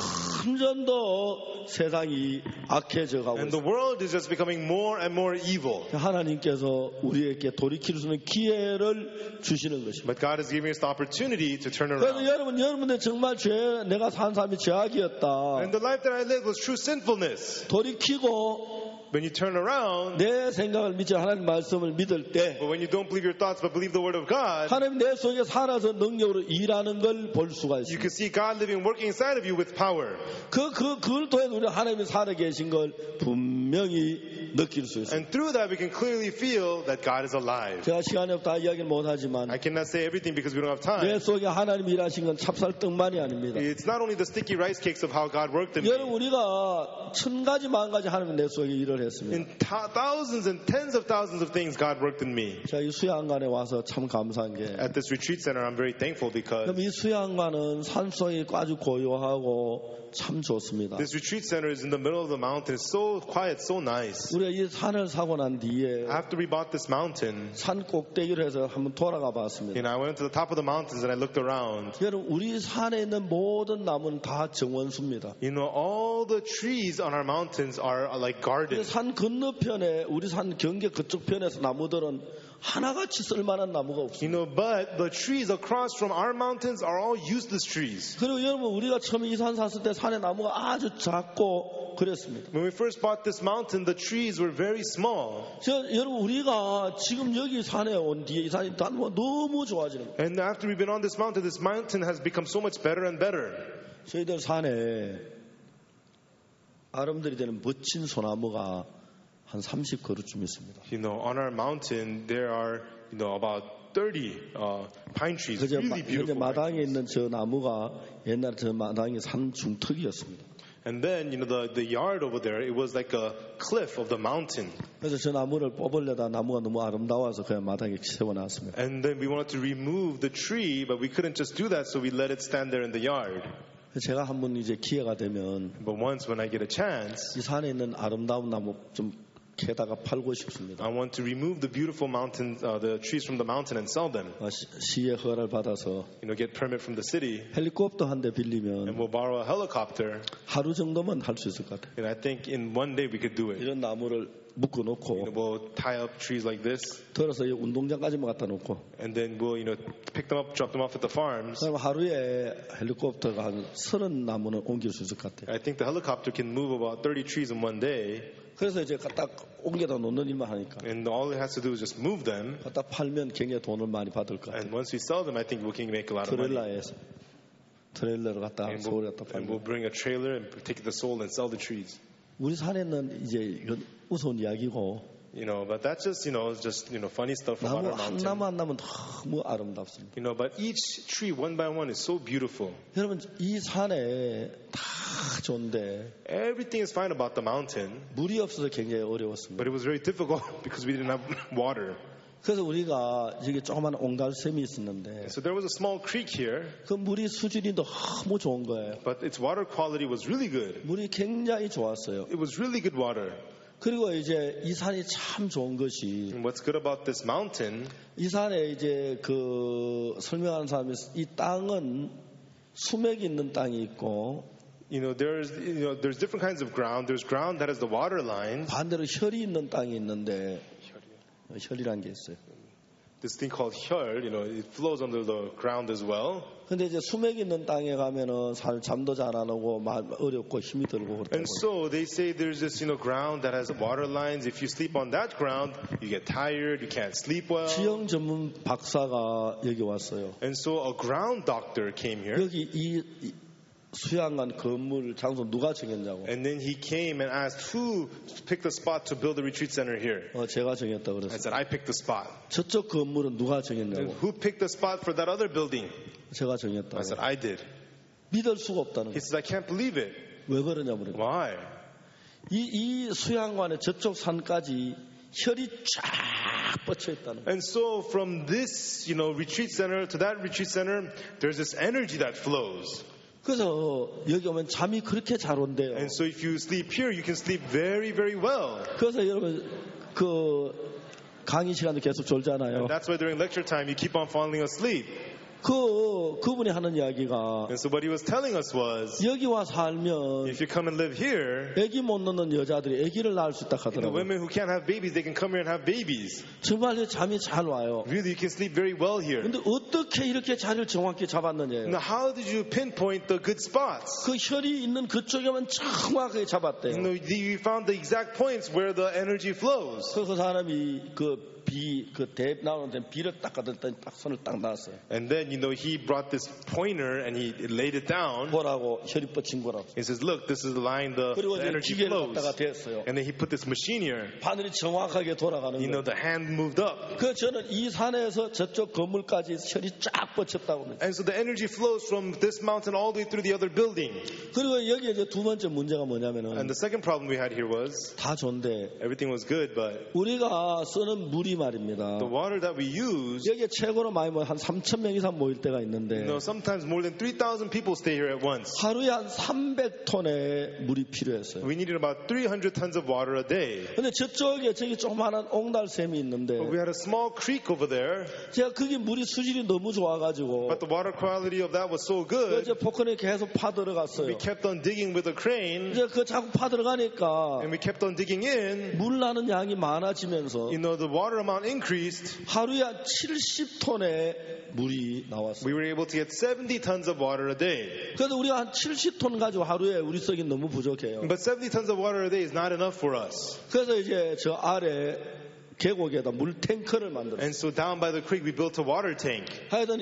점점 더 세상이 악해져 가고 And the 있습니다. world is just becoming more and more evil. 하나님께서 우리에게 돌이킬 수 있는 기회를 주시는 것입니다. But God is giving us the opportunity to turn 그래서 around. 여러분들 정말 내가 산 삶이 죄악이었다. And the life that I lived was true sinfulness. 돌이키고 When you turn around, 내 생각을 믿지 하나님 말씀을 믿을 때 but when you don't believe your thoughts but believe the word of God, 하나님 내 속에 살아서 능력으로 일하는 걸 볼 수가 you 있습니다. can see God living, working inside of you with power. 그걸 통해 우리 하나님이 살아계신 걸 분명히 느낄 수 있습니다. And through that, we can clearly feel that God is alive. 제가 시간이 없다 이야기를 못하지만 I cannot say everything because we don't have 내 time. 속에 하나님이 일하신 건 찹쌀떡만이 아닙니다. It's not only the sticky rice cakes of how God worked in me. 여러분 우리가 천 가지 만 가지 하나님 내 속에 일을 했습니다. In thousands and tens of thousands of things God worked in me. 제가 이 수양관에 와서 참 감사한 게 At this retreat center, I'm very thankful because 그럼 이 수양관은 산속이 아주 고요하고 참 좋습니다. this retreat center is in the middle of the mountain. It's so quiet, so nice. 우리가 이 산을 사고 난 뒤에 After we bought this mountain, 산 꼭대기로 해서 한번 돌아가 봤습니다. I went to the top of the mountains and I looked around. 여러분 우리 산에 있는 모든 나무는 다 정원수입니다. All the trees on our mountains are like gardens. 산 건너편에 우리 산 경계 그쪽 편에서 나무들은 하나같이 쓸만한 나무가 없습니다. But the trees across from our mountains are all useless trees. 그리고 여러분 우리가 처음에 이 산 샀을 때 산에 나무가 아주 작고 그랬습니다. When we first bought this mountain, the trees were very small. 여러분 우리가 지금 여기 산에 온 뒤에 이 산이 너무 좋아지는 거예요. And after we've been on this mountain has become so much better and better. 저희들 산에 아름드리 되는 멋진 소나무가 한 30그루쯤 있습니다. On our mountain there are about 30 pine trees, 그저 really 현재 beautiful. 마당에 있는 저 나무가 옛날에 저 마당이 산 중턱이었습니다. And then the yard over there, it was like a cliff of the mountain. 그래서 저 나무를 뽑으려다 나무가 너무 아름다워서 그냥 마당에 세워놨습니다. And then we wanted to remove the tree, but we couldn't just do that, so we let it stand there in the yard. 제가 한번 이제 기회가 되면 But once when I get a chance, 이 산에 있는 아름다운 나무 좀 캐다가 팔고 싶습니다. I want to remove the beautiful mountains, the trees from the mountain and sell them. 시의 허가를 받아서 Get permit from the city, 헬리콥터 한 대 and 빌리면 we'll borrow a helicopter. 하루 정도면 할 수 있을 것 같아요. And I think in one day we could do it. 이런 나무를 묶어 놓고 we'll tie up trees like this, 들어서 이 운동장까지만 갖다 놓고 and then we'll pick them up, drop them off at the farms. 그럼 하루에 헬리콥터가 한 30나무는 옮길 수 있을 것 같아요. I think the helicopter can move about 30 trees in one day, 그래서 이제 딱 옮겨다 놓는 일만 하니까 and all it has to do is just move them. 갖다 팔면 굉장히 돈을 많이 받을 것 같아요. And once we sell them, I think we can make a lot of money. 트레일러를 갖다 서울에 갖다 And we'll 팔면 bring a trailer and take the soul and sell the trees. 우리 산에는 이제 이건 우스운 이야기고 But that's just funny stuff about 나무 our mountain. 한 나무 한 나무는 너무 아름답습니다. But each tree one by one is so beautiful. 여러분 이 산에 다 좋은데 Everything is fine about the mountain, 물이 없어서 굉장히 어려웠습니다. but it was very difficult because we didn't have water. 그래서 우리가 여기 조그만 옹달샘이 있었는데 So there was a small creek here, 그 물이 수준이 너무 좋은 거예요. but its water quality was really good. 물이 굉장히 좋았어요. It was really good water. 그리고 이제 이 산이 참 좋은 것이 And what's good about this mountain, 이 산에 이제 그 설명하는 사람이 이 땅은 수맥이 있는 땅이 있고 there's different kinds of ground. There's ground that has the water lines. 반대로 혈이 있는 땅이 있는데 혈이란 게 있어요. This thing called 혈, it flows under the ground as well. 근데 이제 수맥이 있는 땅에 가면은 잠도 잘 안 오고 어렵고 힘이 들고 그렇다고. And so they say there's this, ground that has water lines. If you sleep on that ground, you get tired, you can't sleep well. 지형 전문 박사가 여기 왔어요. And so a ground doctor came here. 여기 이 수양관 건물 장소 누가 정했냐고. And then he came and asked who picked the spot to build a retreat center here. 제가 정했다고 I 그랬어요. said, I picked the spot. 저쪽 건물은 누가 And 정했냐고. who picked the spot for that other building? 제가 I 정했다고. said, I did. 믿을 수가 없다는 He 거예요. says, I can't believe it. 왜 그러냐면 Why? 이 수양관의 저쪽 산까지 혈이 쫙 뻗쳐 있다는 거예요. And so from this, retreat center to that retreat center, there's this energy that flows. 그래서 여기 오면 잠이 그렇게 잘 온대요. And so if you sleep here, you can sleep very, very well. 그래서 여러분 그 강의 시간도 계속 졸잖아요. And that's why during lecture time, you keep on falling asleep. 그분이 하는 이야기가 And so what he was telling us was, 여기 와 살면 if you come and live here, 아기 못 낳는 여자들이 아기를 낳을 수 있다 하더라고요. women who can't have babies, they can come here and have babies. 정말 잠이 잘 와요. Really, you can sleep very well here. 근데 어떻게 이렇게 자리를 정확히 잡았느냐요. Now, how did you pinpoint the good spots? 그 혈이 있는 그쪽에만 정확하게 잡았대요. You found the exact points where the energy flows. 그래서 그 사람이 대 나오는데 비를 딱 가더니 딱 손을 딱 놨어요. And then, he brought this pointer and he laid it down. 보라고 혈이 뻗친 거라고. He says, look, this is the line the 그리고 이제 energy 기계를 flows. 갖다가 댔어요. And then he put this machine here. 바늘이 정확하게 돌아가는 거예요. The hand moved up. 그 저는 이 산에서 저쪽 건물까지 혈이 쫙 뻗쳤다고 그래요. And so the energy flows from this mountain all the way through the other building. 그리고 여기 이제 두 번째 문제가 뭐냐면은 And the second problem we had here was 다 좋은데 everything was good, but 우리가 쓰는 물이 말입니다. the water that we use, 여기 최고로 많이 한 3,000명 이상 모일 때가 있는데 sometimes more than 3,000 people stay here at once. 하루에 한 300톤의 물이 필요했어요. We needed about 300 tons of water a day. 근데 저쪽에 저기 조그마한 옹달샘이 있는데 But we had a small creek over there, 제가 거기 물이 수질이 너무 좋아가지고 but the water quality of that was so good, 이제 포크에 계속 파 들어갔어요. we kept on digging with a crane, 이제 그 자꾸 파 들어가니까 and we kept on digging in. 물 나는 양이 많아지면서 The water amount increased. 하루에 한 70톤의 물이 나왔어요. We were able to get 70 tons of water a day. 그래도 우리가 한 70톤 가지고 하루에 우리 쓰기 너무 부족해요. But 70 tons of water a day is not enough for us. 그래서 이제 저 아래 계곡에다 물 탱크를 만들었어요. And so down by the creek, we built a water tank. 하여튼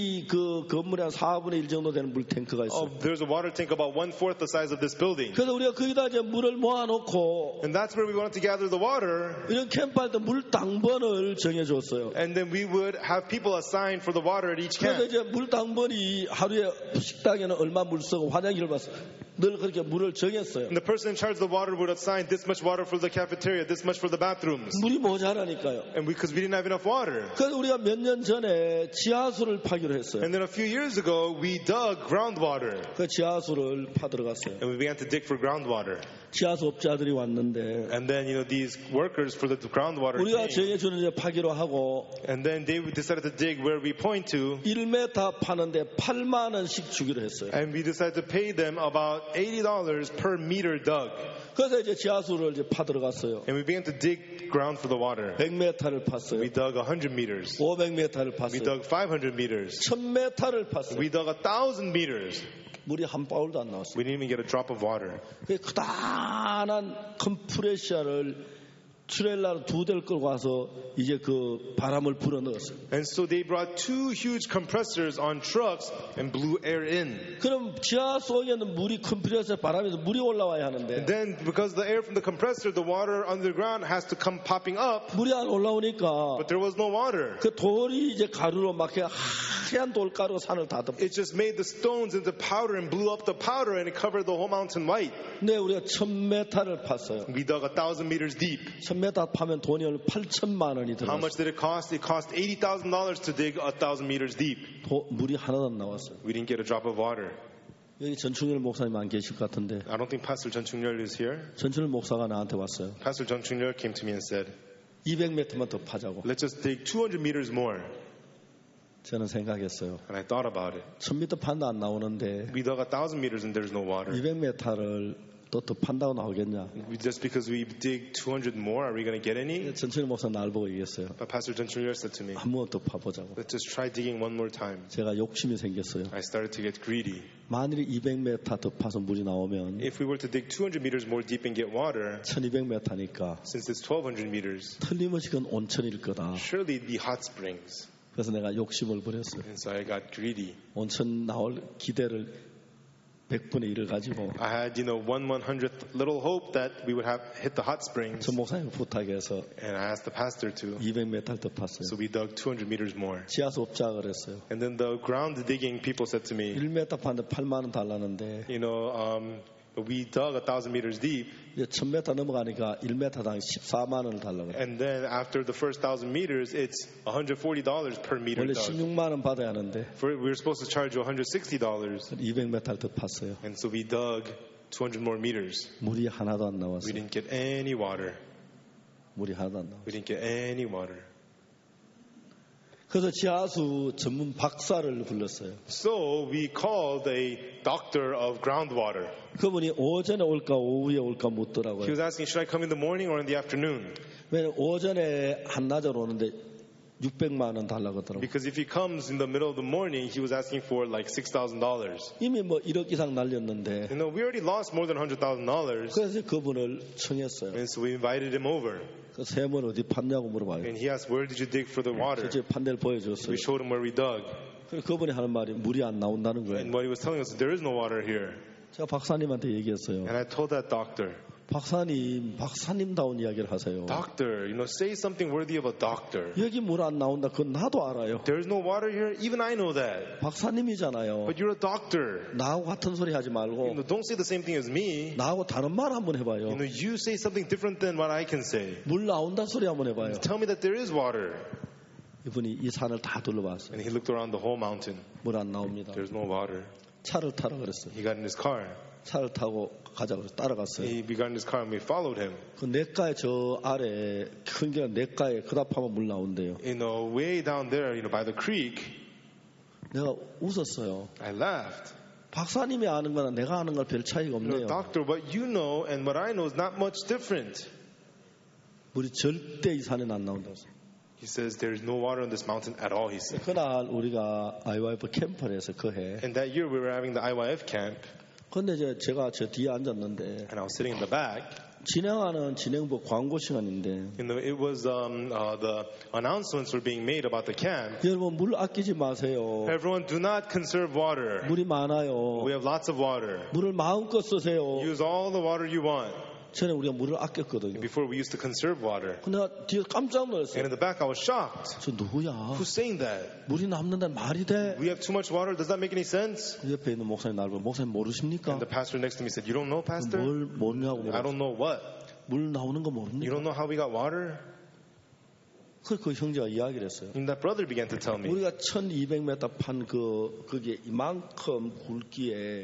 그 건물에 한 4분의 1 정도 되는 물 탱크가 있어요. There's a water tank about 1/4 the size of this building. 그래서 우리가 거기다 이제 물을 모아놓고 And that's where we wanted to gather the water. 이런 캠프할 때 물 당번을 정해줬어요. And then we would have people assigned for the water at each 그래서 camp. 이제 물 당번이 하루에 식당에는 얼마 물 쓰고 화장실을 봤어. 늘 그렇게 물을 정했어요. And the person in charge of the water would assign this much water for the cafeteria, this much for the bathrooms. 물이 모자라니까요. And because we didn't have enough water. 그래서 우리가 몇 년 전에 지하수를 파기로 했어요. And then a few years ago, we dug groundwater. 그 지하수를 파 들어갔어요. And we began to dig for groundwater. 지하수 업자들이 왔는데 And then, these workers for the groundwater 우리가 came. 정해주는 이제 파기로 하고 And then they decided to dig where we point to. 1m 파는데 8만 원씩 주기로 했어요. And we decided to pay them about about $80 per meter dug. 그래서 이제 지하수를 이제 파들어갔어요. And we began to dig ground for the water. 100m를 팠어요. We dug 100 meters. 500m를 We 팠어요. dug 500 meters. 1000m를 팠어요. We dug 1,000 meters. 물이 한 방울도 안 나왔어요. We didn't even get a drop of water. 그 크다란 컴프레셔를 트레일러로 2대를 끌고 와서 이제 그 바람을 불어 넣었어요. And so they brought 2 huge compressors on trucks and blew air in. 그럼 지하 속에는 물이 컴프레셔 바람에서 물이 올라와야 하는데 And then because the air from the compressor, the water underground has to come popping up, 물이 안 올라오니까 but there was no water. 그 돌이 이제 가루로 막 하얀 돌가루 산을 다 덮어. It just made the stones into powder and blew up the powder and it covered the whole mountain white. 네, 우리가 1000m를 팠어요. We dug 1,000 meters deep. 1000m 파면 돈이 8천만 원이 How much 들었어요. did it cost? It cost $80,000 to dig 1,000 meters deep. 물이 하나도 안 나왔어요. We didn't get a drop of water. 여기 전충렬 목사님 안 계실 것 같은데 I don't think Pastor John Chung-yeol is here. 전충렬 목사가 나한테 왔어요. Pastor John Chung-yeol came to me and said, 200m만 더 파자고. let's just dig 200 meters more. 저는 생각했어요. And I thought about it. 1000m 판도 안 나오는데 We dug 1,000 meters and there's no water. 200m를 또 판다고 나오겠냐. Just because we dig 200 more, are we going to get any? 전충렬 목사 날 보고 얘기했어요. But Pastor John Chung-yeol said to me, 한 번 더 파보자고. let's just try digging one more time. 제가 욕심이 생겼어요. I started to get greedy. 만일에 200m 더 파서 물이 나오면 If we were to dig 200 meters more deep and get water, 1200m니까 since it's 1,200 meters, 틀림없이 그건 온천일 거다. surely it'd be hot springs. 그래서 내가 욕심을 부렸어요. And so I got greedy. 온천 나올 기대를 100분의 1을 가지고 I had, 1/100th little hope that we would have hit the hot springs. 전 목사님 부탁해서 And I asked the pastor to. 200m 더 팠어요. So we dug 200 meters more. 지하수 업자 그랬어요. And then the ground digging people said to me, 1m 파는데 8만 원 달라는데 we dug 1,000 meters deep. 이제 1000m 넘어가니까 1m당 14만 원을 달라고 그래요. And then after the first 1,000 meters, it's $140 per meter 원래 dug. 16만 원 받아야 하는데 We were supposed to charge you $160. 200m 더 팠어요. And so we dug 200 more meters. 물이 하나도 안 We 나왔어요. didn't get any water. 물이 하나도 안 나왔어요. We didn't get any water. 그래서 지하수 전문 박사를 불렀어요. So we called a doctor of groundwater. 그분이 오전에 올까 오후에 올까 He 묻더라고요. was asking, should I come in the morning or in the afternoon? 왜냐면 오전에 한낮으로 오는데 600만 원 달라고 하더라고요. Because if he comes in the middle of the morning, he was asking for like $6,000. 이미 뭐 1억 이상 날렸는데 We already lost more than $100,000. 그래서 그분을 청했어요. And so we invited him over. 그 샘을 어디 팠냐고 물어봐요. And he asked, where did you dig for the water? 제 판넬 보여줬어요. We showed him where we dug. 그래서 그분이 하는 말이 물이 안 나온다는 거예요. And what he was telling us, there is no water here. 제가 박사님한테 얘기했어요. And I told that doctor, 박사님다운 이야기를 하세요. doctor, say something worthy of a doctor. 여기 물 안 나온다. 그건 나도 알아요. There is no water here. Even I know that. 박사님이잖아요. But you're a doctor. 나하고 같은 소리 하지 말고 Don't say the same thing as me. 나하고 다른 말 한번 해봐요. You say something different than what I can say. 물 나온다 소리 한번 해봐요. Tell me that there is water. 이분이 이 산을 다 둘러봤어요. And he looked around the whole mountain. 물 안 나옵니다. There's no water. 차를 타라 그랬어요. He got in his car. 차를 타고 가자고 해서 따라갔어요. He got in his car and we followed him. 그 냇가에 저 아래 큰 게 냇가에 그답하면 물 나온대요. Way down there, by the creek, 내가 웃었어요. I laughed. 박사님이 아는 거나 내가 아는 건 별 차이가 없네요. Doctor, what you know and what I know is not much different. 물이 절대 이 산에 안 나온다고 했어요. He says there is no water on this mountain at all, he said. 그날 우리가 IYF 캠프를 해서 그 해. And that year we were having the IYF camp. 근데 제가 저 뒤에 앉았는데 And I was sitting in the back. 진행하는 진행부 광고 시간인데 It was the announcements were being made about the camp. 여러분 물 아끼지 마세요. Everyone, do not conserve water. 물이 많아요. We have lots of water. 물을 마음껏 쓰세요. Use all the water you want. 전에 우리가 물을 아꼈거든요. Before we used to conserve water. 근데 내가 뒤에 깜짝 놀랐어요. And in the back I was shocked. 저 누구야? Who's saying that? 물이 남는다는 말이 돼? We have too much water. Does that make any sense? 그 옆에 있는 목사님 나를 보고 목사님 모르십니까? And the pastor next to me said, you don't know, pastor? 뭘 모르냐고 I don't know what. 물 나오는 거 You 모릅니까? don't know how we got water? 그 형제가 이야기를 했어요. And that brother began to tell me. 우리가 1200m 판 그게 이만큼 굵기에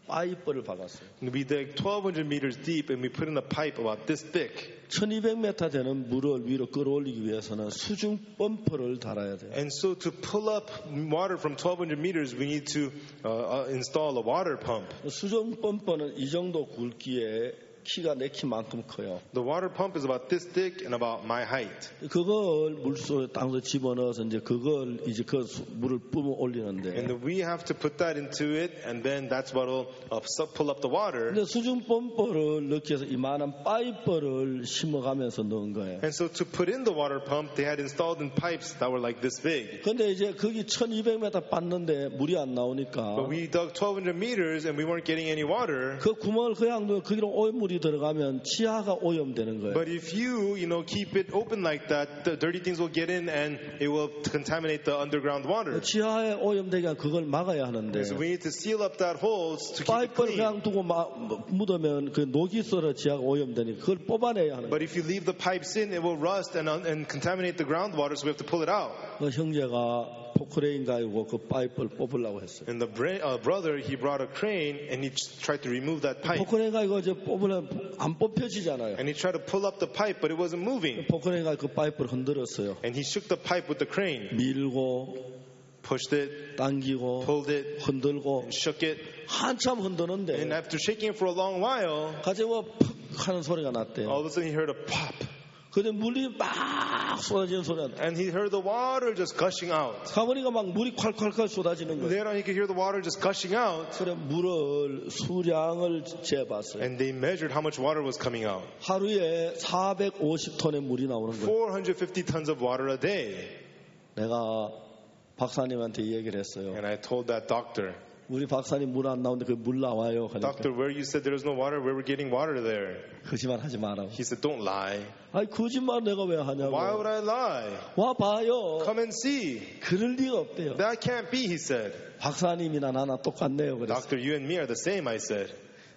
파이프를 박았어요. We dug 1,200 meters deep and we put in a pipe about this thick. 1200m 되는 물을 위로 끌어올리기 위해서는 수중 펌프를 달아야 돼요. And so to pull up water from 1,200 meters, we need to install a water pump. 수중 펌프는 이 정도 굵기에 키가 내 키만큼 커요. The water pump is about this thick and about my height. 그걸 물속에 땅에 집어넣어서 이제 그걸 이제 그 물을 뿜어 올리는데. And we have to put that into it, and then that's what will pull up the water. 근데 수중 펌프를 넣기 위해서 이만한 파이프를 심어가면서 넣은 거예요. And so to put in the water pump, they had installed in pipes that were like this big. 근데 이제 거기 1200m 팠는데 물이 안 나오니까. But we dug 1,200 meters and we weren't getting any water. 그 구멍을 그냥 거기로 오염물이 들어가면 지하가 오염되는 거예요. But if you keep it open like that, the dirty things will get in and it will contaminate the underground water. 지하에 오염되게 그걸 막아야 하는데. So we need to seal up that hole to keep it 파이프를 clean. 그냥 두고 묻으면 그 녹이 썰어 지하가 오염되니 그걸 뽑아내야 하는 거예요. But if you leave the pipes in, it will rust and contaminate the groundwater, so we have to pull it out. 그 형제가 포크레인 가지고 그 파이프를 뽑으려고 했어요. And the brother, he brought a crane and he tried to remove that pipe. 포크레인 가지고 이제 뽑으면 안 뽑혀지잖아요. And he tried to pull up the pipe, but it wasn't moving. 포크레인 가지고 그 파이프를 흔들었어요. And he shook the pipe with the crane, 밀고 pushed it, 당기고 pulled it, 흔들고 and shook it. 한참 And 흔드는데 after shaking it for a long while, 갑자기 팍 하는 소리가 났대요. all of a sudden he heard a pop. 근데 물이 막 쏟아지는 소리가 났대요. And he heard the water just gushing out. 가보니까 막 물이 콸콸콸 쏟아지는 거예요. Later on, he could hear the water just gushing out. 그래 물을 수량을 재봤어요. And they measured how much water was coming out. 하루에 450톤의 물이 나오는 거예요. 450 tons of water a day. 내가 박사님한테 얘기를 했어요. And I told that doctor, 우리 박사님 물 안 나오는데 그 물 나와요. Doctor, where you said there was no water, where we're getting water there? 거짓말 하지 마라. He said, don't lie. 아니 거짓말 내가 왜 하냐고. Why would I lie? 와 봐요. Come and see. 그럴 리가 없대요. That can't be, he said. 박사님이나 나나 똑같네요. 그래서 Doctor, you and me are the same, I said.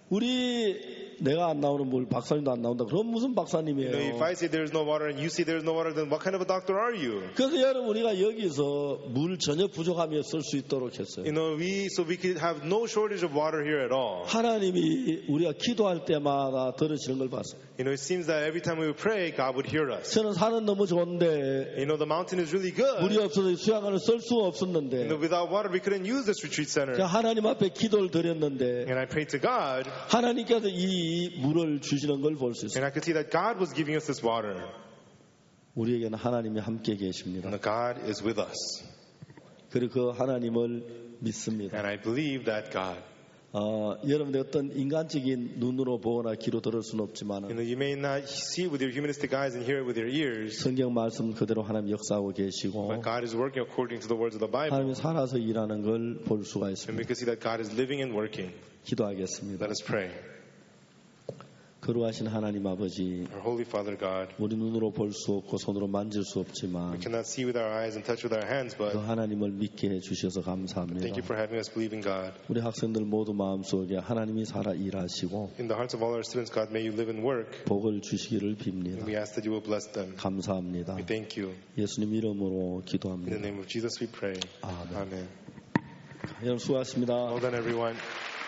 우리 내가 안 나오는 물 박사님도 안 나온다. 그럼 무슨 박사님이에요? If I say there's no water and you say there's no water, then what kind of a doctor are you? 그래서 여러분 우리가 여기서 물 전혀 부족하며 쓸 수 있도록 했어요. So we could have no shortage of water here at all. 하나님이 우리가 기도할 때마다 들으시는 걸 봤어요. It seems that every time we would pray, God would hear us. 저는 산은 너무 좋은데 The mountain is really good. 물이 없어서 수양을 쓸 수가 없었는데 Without water, we couldn't use this retreat center. 제가 하나님 앞에 기도를 드렸는데 And I prayed to God, 하나님께서 이 물을 주시는 걸 볼 수 있어요. and I could see that God was giving us this water. 우리에게는 하나님이 함께 계십니다. And God is with us. 그리고 그 하나님을 믿습니다. And I believe that God. 여러분들 어떤 인간적인 눈으로 보거나 귀로 들을 수는 없지만 You may not see it with your humanistic eyes and hear it with your ears. 성경 말씀 그대로 하나님 역사하고 계시고 But God is working according to the words of the Bible. 하나님이 살아서 일하는 걸 볼 수가 And 있습니다. we can see that God is living and working. 기도하겠습니다. Let us pray. 거룩하신 하나님 아버지, Our Holy Father God, 우리 눈으로 볼 수 없고 손으로 만질 수 we 없지만 cannot see with our eyes and touch with our hands, 그 but 하나님을 믿게 해주셔서 감사합니다. thank you for having us believe in God. 우리 학생들 모두 마음속에 하나님이 살아 일하시고 In the hearts of all our students, God, may you live and work. 복을 주시기를 빕니다. And we ask that you will bless them. 감사합니다. We thank you. 예수님 이름으로 In the 기도합니다. name of Jesus we pray. 아멘. Amen. 여러분 수고하셨습니다. Well done, everyone.